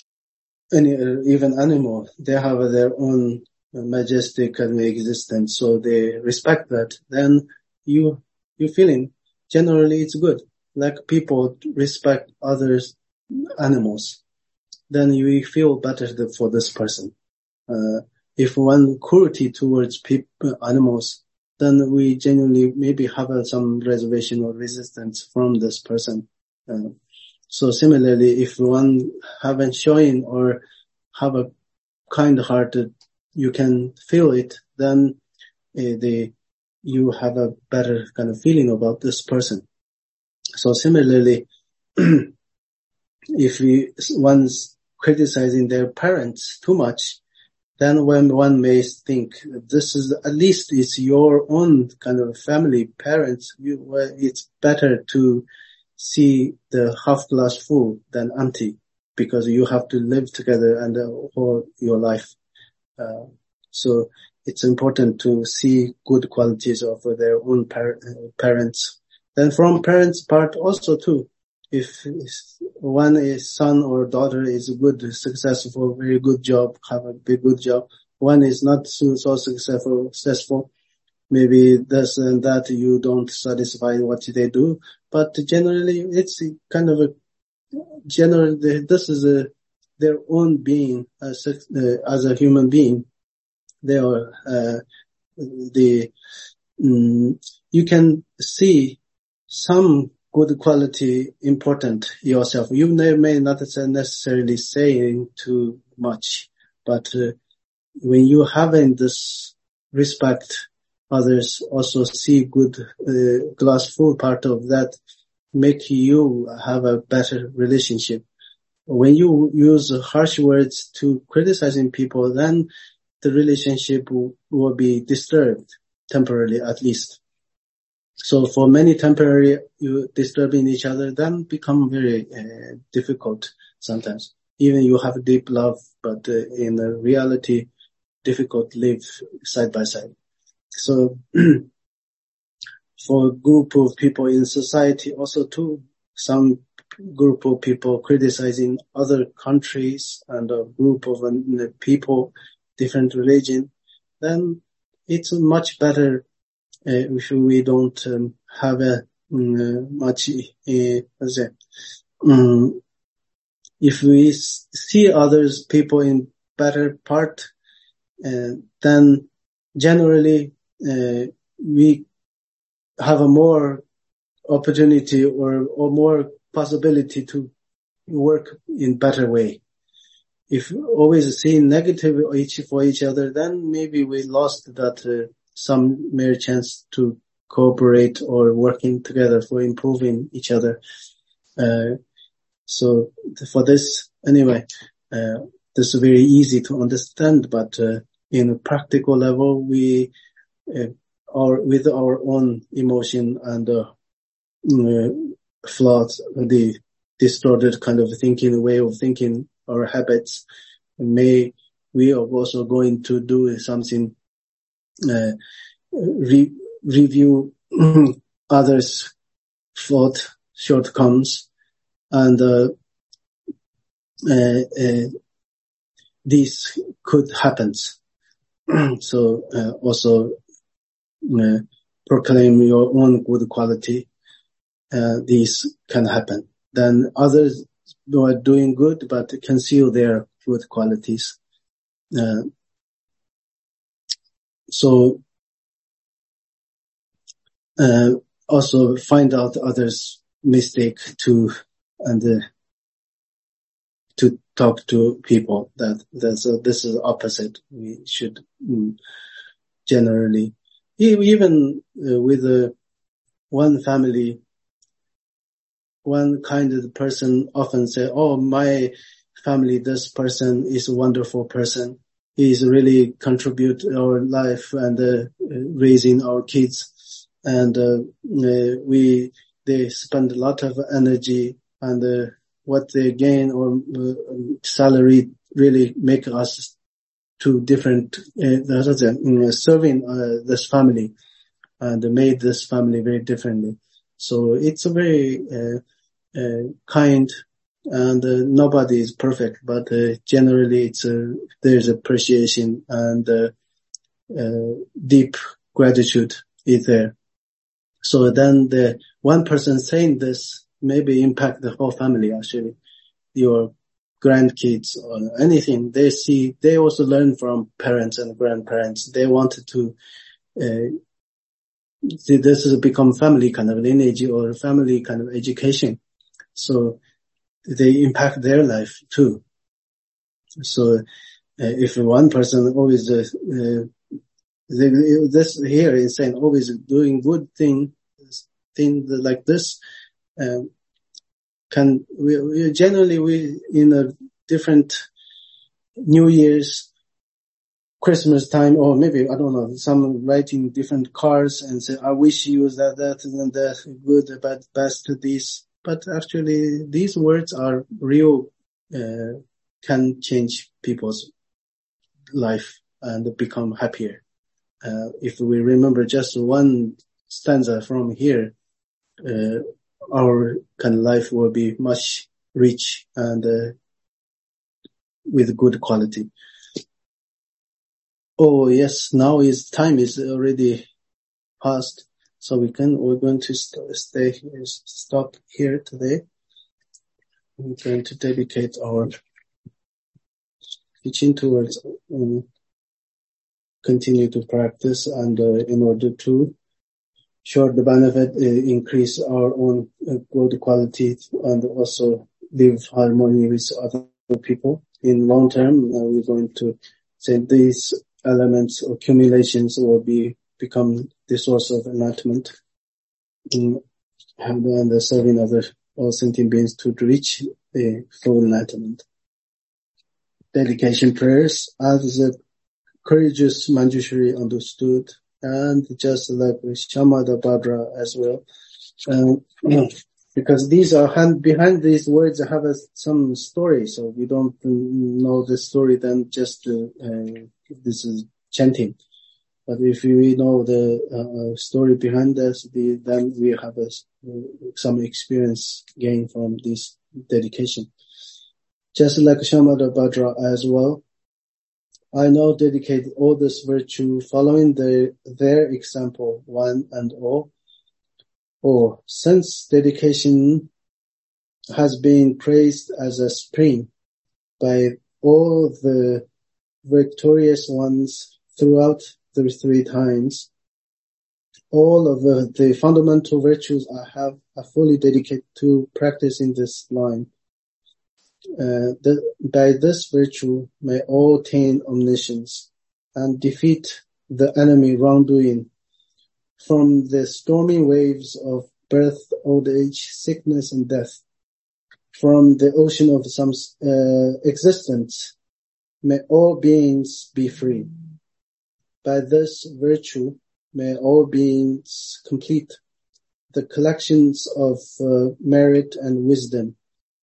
Any, uh, even animal, they have their own majestic and existence, so they respect that. Then you, you feeling generally it's good. Like people respect others, animals, then you feel better for this person. Uh, if one cruelty towards people, animals, then we genuinely maybe have uh, some reservation or resistance from this person. Uh, So similarly, if one haven't shown or have a kind hearted, you can feel it, then uh, the, you have a better kind of feeling about this person. So similarly, if we, one's criticizing their parents too much, then when one may think this is at least it's your own kind of family, parents, you, well, it's better to see the half glass full than empty, because you have to live together and uh, all your life. Uh, so it's important to see good qualities of their own par- uh, parents. Then from parents' part also too, if one is son or daughter is good, successful, very good job, have a big good job, one is not so, so successful, successful, maybe this and that, you don't satisfy what they do, but generally it's kind of a general, this is a their own being as a, uh, as a human being. They are, uh, the, um, you can see some good quality important yourself. You may, may not necessarily saying too much, but uh, when you having this respect, others also see good uh, glass full part of that, make you have a better relationship. When you use harsh words to criticizing people, then the relationship will, will be disturbed temporarily, at least. So for many temporary you disturbing each other, then become very uh, difficult sometimes. Even you have deep love, but uh, in uh, reality, difficult to live side by side. So for a group of people in society, also too, some group of people criticizing other countries and a group of uh, people, different religion, then it's much better uh, if we don't um, have a um, much, uh, what's it, um, if we see others people in better part, uh, then generally uh, we have a more opportunity or, or more possibility to work in better way. If always seeing negative each for each other, then maybe we lost that uh, some mere chance to cooperate or working together for improving each other. Uh, so for this, anyway, uh, this is very easy to understand, but uh, in a practical level, we uh, are with our own emotion and uh, uh, flaws, the distorted kind of thinking, way of thinking, our habits, may we are also going to do something, uh, re- review others' fault, shortcomings, and uh, uh, uh, this could happen. So uh, also uh, proclaim your own good quality. Uh, these can happen. Then others who are doing good but conceal their good qualities. Uh, so uh, also find out others' mistake too, and uh, to talk to people. That that's uh, this is opposite. We should mm, generally, even uh, with uh, one family, one kind of person often say, "Oh, my family, this person is a wonderful person. He's really contribute our life and uh, raising our kids, and uh, uh, we they spend a lot of energy, and uh, what they gain or uh, salary really make us to different uh, uh, serving uh, this family, and made this family very differently. So it's a very uh, uh, kind." And uh, nobody is perfect, but uh, generally it's a, there's appreciation and uh, uh, deep gratitude is there. So then the one person saying this maybe impact the whole family. Actually, your grandkids or anything, they see, they also learn from parents and grandparents. They wanted to uh, see, this has become family kind of lineage or family kind of education. So they impact their life too. So uh, if one person always, uh, uh, this here is saying always doing good thing, things like this, uh, can, we, we generally we in a different New Year's, Christmas time, or maybe, I don't know, some writing different cards and say, I wish you that, that, and that, good, bad, best, this. But actually, these words are real, uh, can change people's life and become happier. Uh, if we remember just one stanza from here, uh, our kind of life will be much rich and uh, with good quality. Oh yes, now is time is already past, so we can we're going to st- stay here, stop here today. We're going to dedicate our teaching towards um, continue to practice and uh, in order to show the benefit, uh, increase our own uh, good quality and also live harmony with other people. In long term, uh, we're going to say these elements or accumulations will be become the source of enlightenment in, and, and the serving other all sentient beings to reach the full enlightenment. Dedication prayers, as the courageous Manjushri understood, and just like with Shamadabhadra as well. Um, because these are hand, behind these words have a, some story, so we don't know the story, then just uh, uh, this is chanting. But if we know the uh, story behind us, the, then we have a, uh, some experience gained from this dedication. Just like Shamadabhadra as well, I now dedicate all this virtue following the, their example, one and all. Or since dedication has been praised as a spring by all the victorious ones throughout the three times, all of the, the fundamental virtues I have are fully dedicated to practicing this line. Uh, the, by this virtue may all attain omniscience and defeat the enemy wrongdoing from the stormy waves of birth, old age, sickness, and death. From the ocean of some uh, existence, may all beings be free. By this virtue, may all beings complete the collections of uh, merit and wisdom,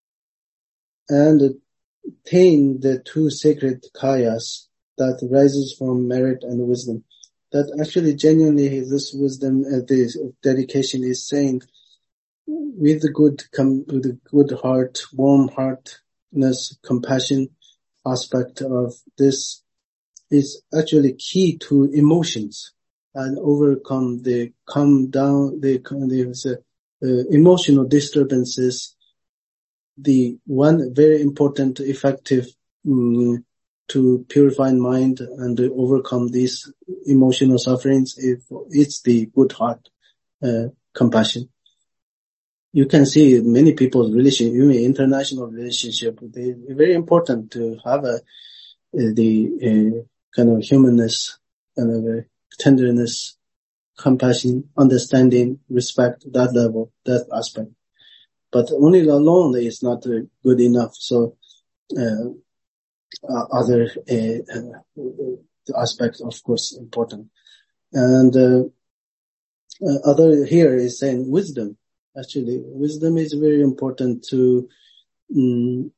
and attain the two sacred kayas that rises from merit and wisdom. That actually genuinely this wisdom, uh, this dedication is saying with the good, com- with the good heart, warm heartness, compassion aspect of this is actually key to emotions and overcome the calm down, the, the uh, emotional disturbances. The one very important, effective um, to purify mind and to overcome these emotional sufferings, if it's the good heart, uh, compassion. You can see many people's relation, even international relationship, they very important to have a, the uh, kind of humanness, kind of a tenderness, compassion, understanding, respect, that level, that aspect. But only alone is not uh, good enough. So, uh, uh, other uh, uh, aspects, of course, important. And uh, uh, other here is saying wisdom. Actually, wisdom is very important to, um,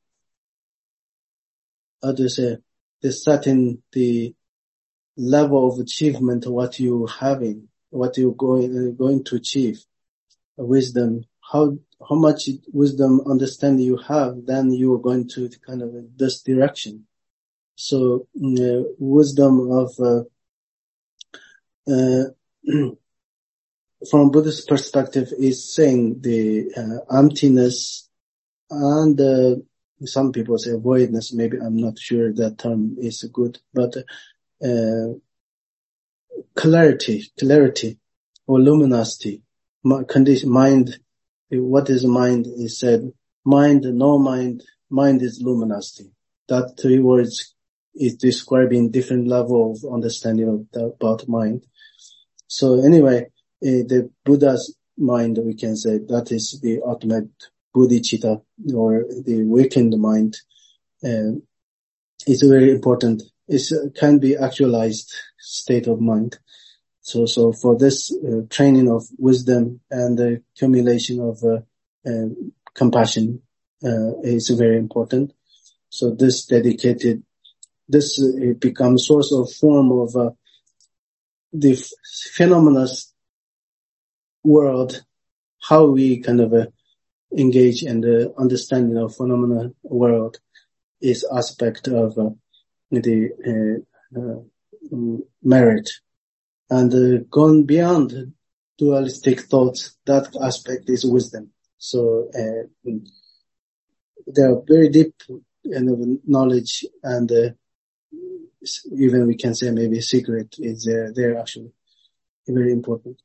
how to say, the setting the level of achievement, what you having, what you're going uh, going to achieve. Wisdom, how how much wisdom understanding you have, then you are going to kind of this direction. So uh, wisdom of uh, uh, from Buddhist perspective is saying the uh, emptiness and uh, some people say voidness. Maybe I'm not sure that term is good, but uh, clarity, clarity or luminosity, condition, mind. What is mind is said, mind, no mind, mind is luminosity. That three words is describing different level of understanding of the, about mind. So anyway, uh, the Buddha's mind, we can say that is the ultimate bodhicitta or the awakened mind. Uh, it's very important. It uh, can be actualized state of mind. So, so for this uh, training of wisdom and the accumulation of uh, uh, compassion uh, is very important. So this dedicated, this uh, it becomes source of form of uh, the f- phenomena world, how we kind of uh, engage in the understanding of phenomena world is aspect of uh, the uh, uh, merit. And uh, gone beyond dualistic thoughts, that aspect is wisdom. So uh, there are very deep kind of knowledge and uh, even we can say maybe secret is there, there actually very important.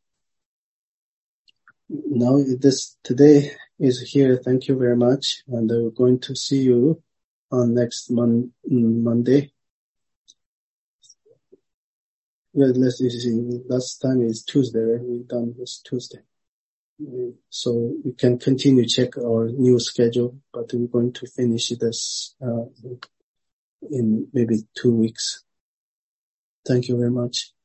Now this today is here. Thank you very much, and we're going to see you on next mon- Monday. Well, let's see. Last time is Tuesday, right? We done this Tuesday, so we can continue check our new schedule. But we're going to finish this uh, in maybe two weeks. Thank you very much.